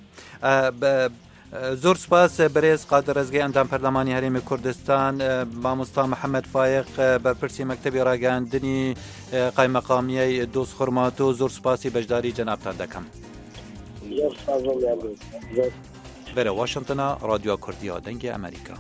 زۆر سپاس بەرێز قادر ڕێزگەی ئەندام پەرلەمانی هەرێمی کوردستان مامۆستا محەممەد فایق بەرپرسی مەکتەبی ڕاگەاندنی قایمەقامیەی دۆست خورمات و زۆر سپاسی بەشداری جەنابتان دەکەم بەرە واشنگتنە ڕادیۆ کوردیە دەنگی ئەمریکا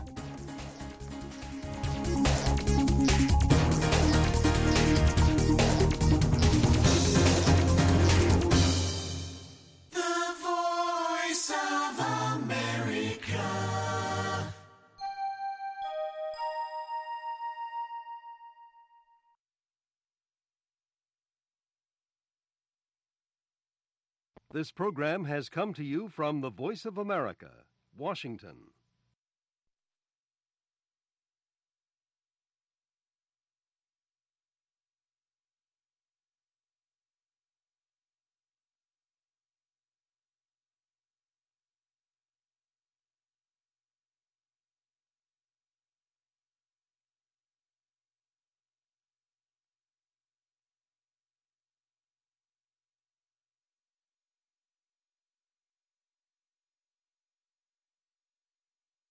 This program has come to you from the Voice of America, Washington.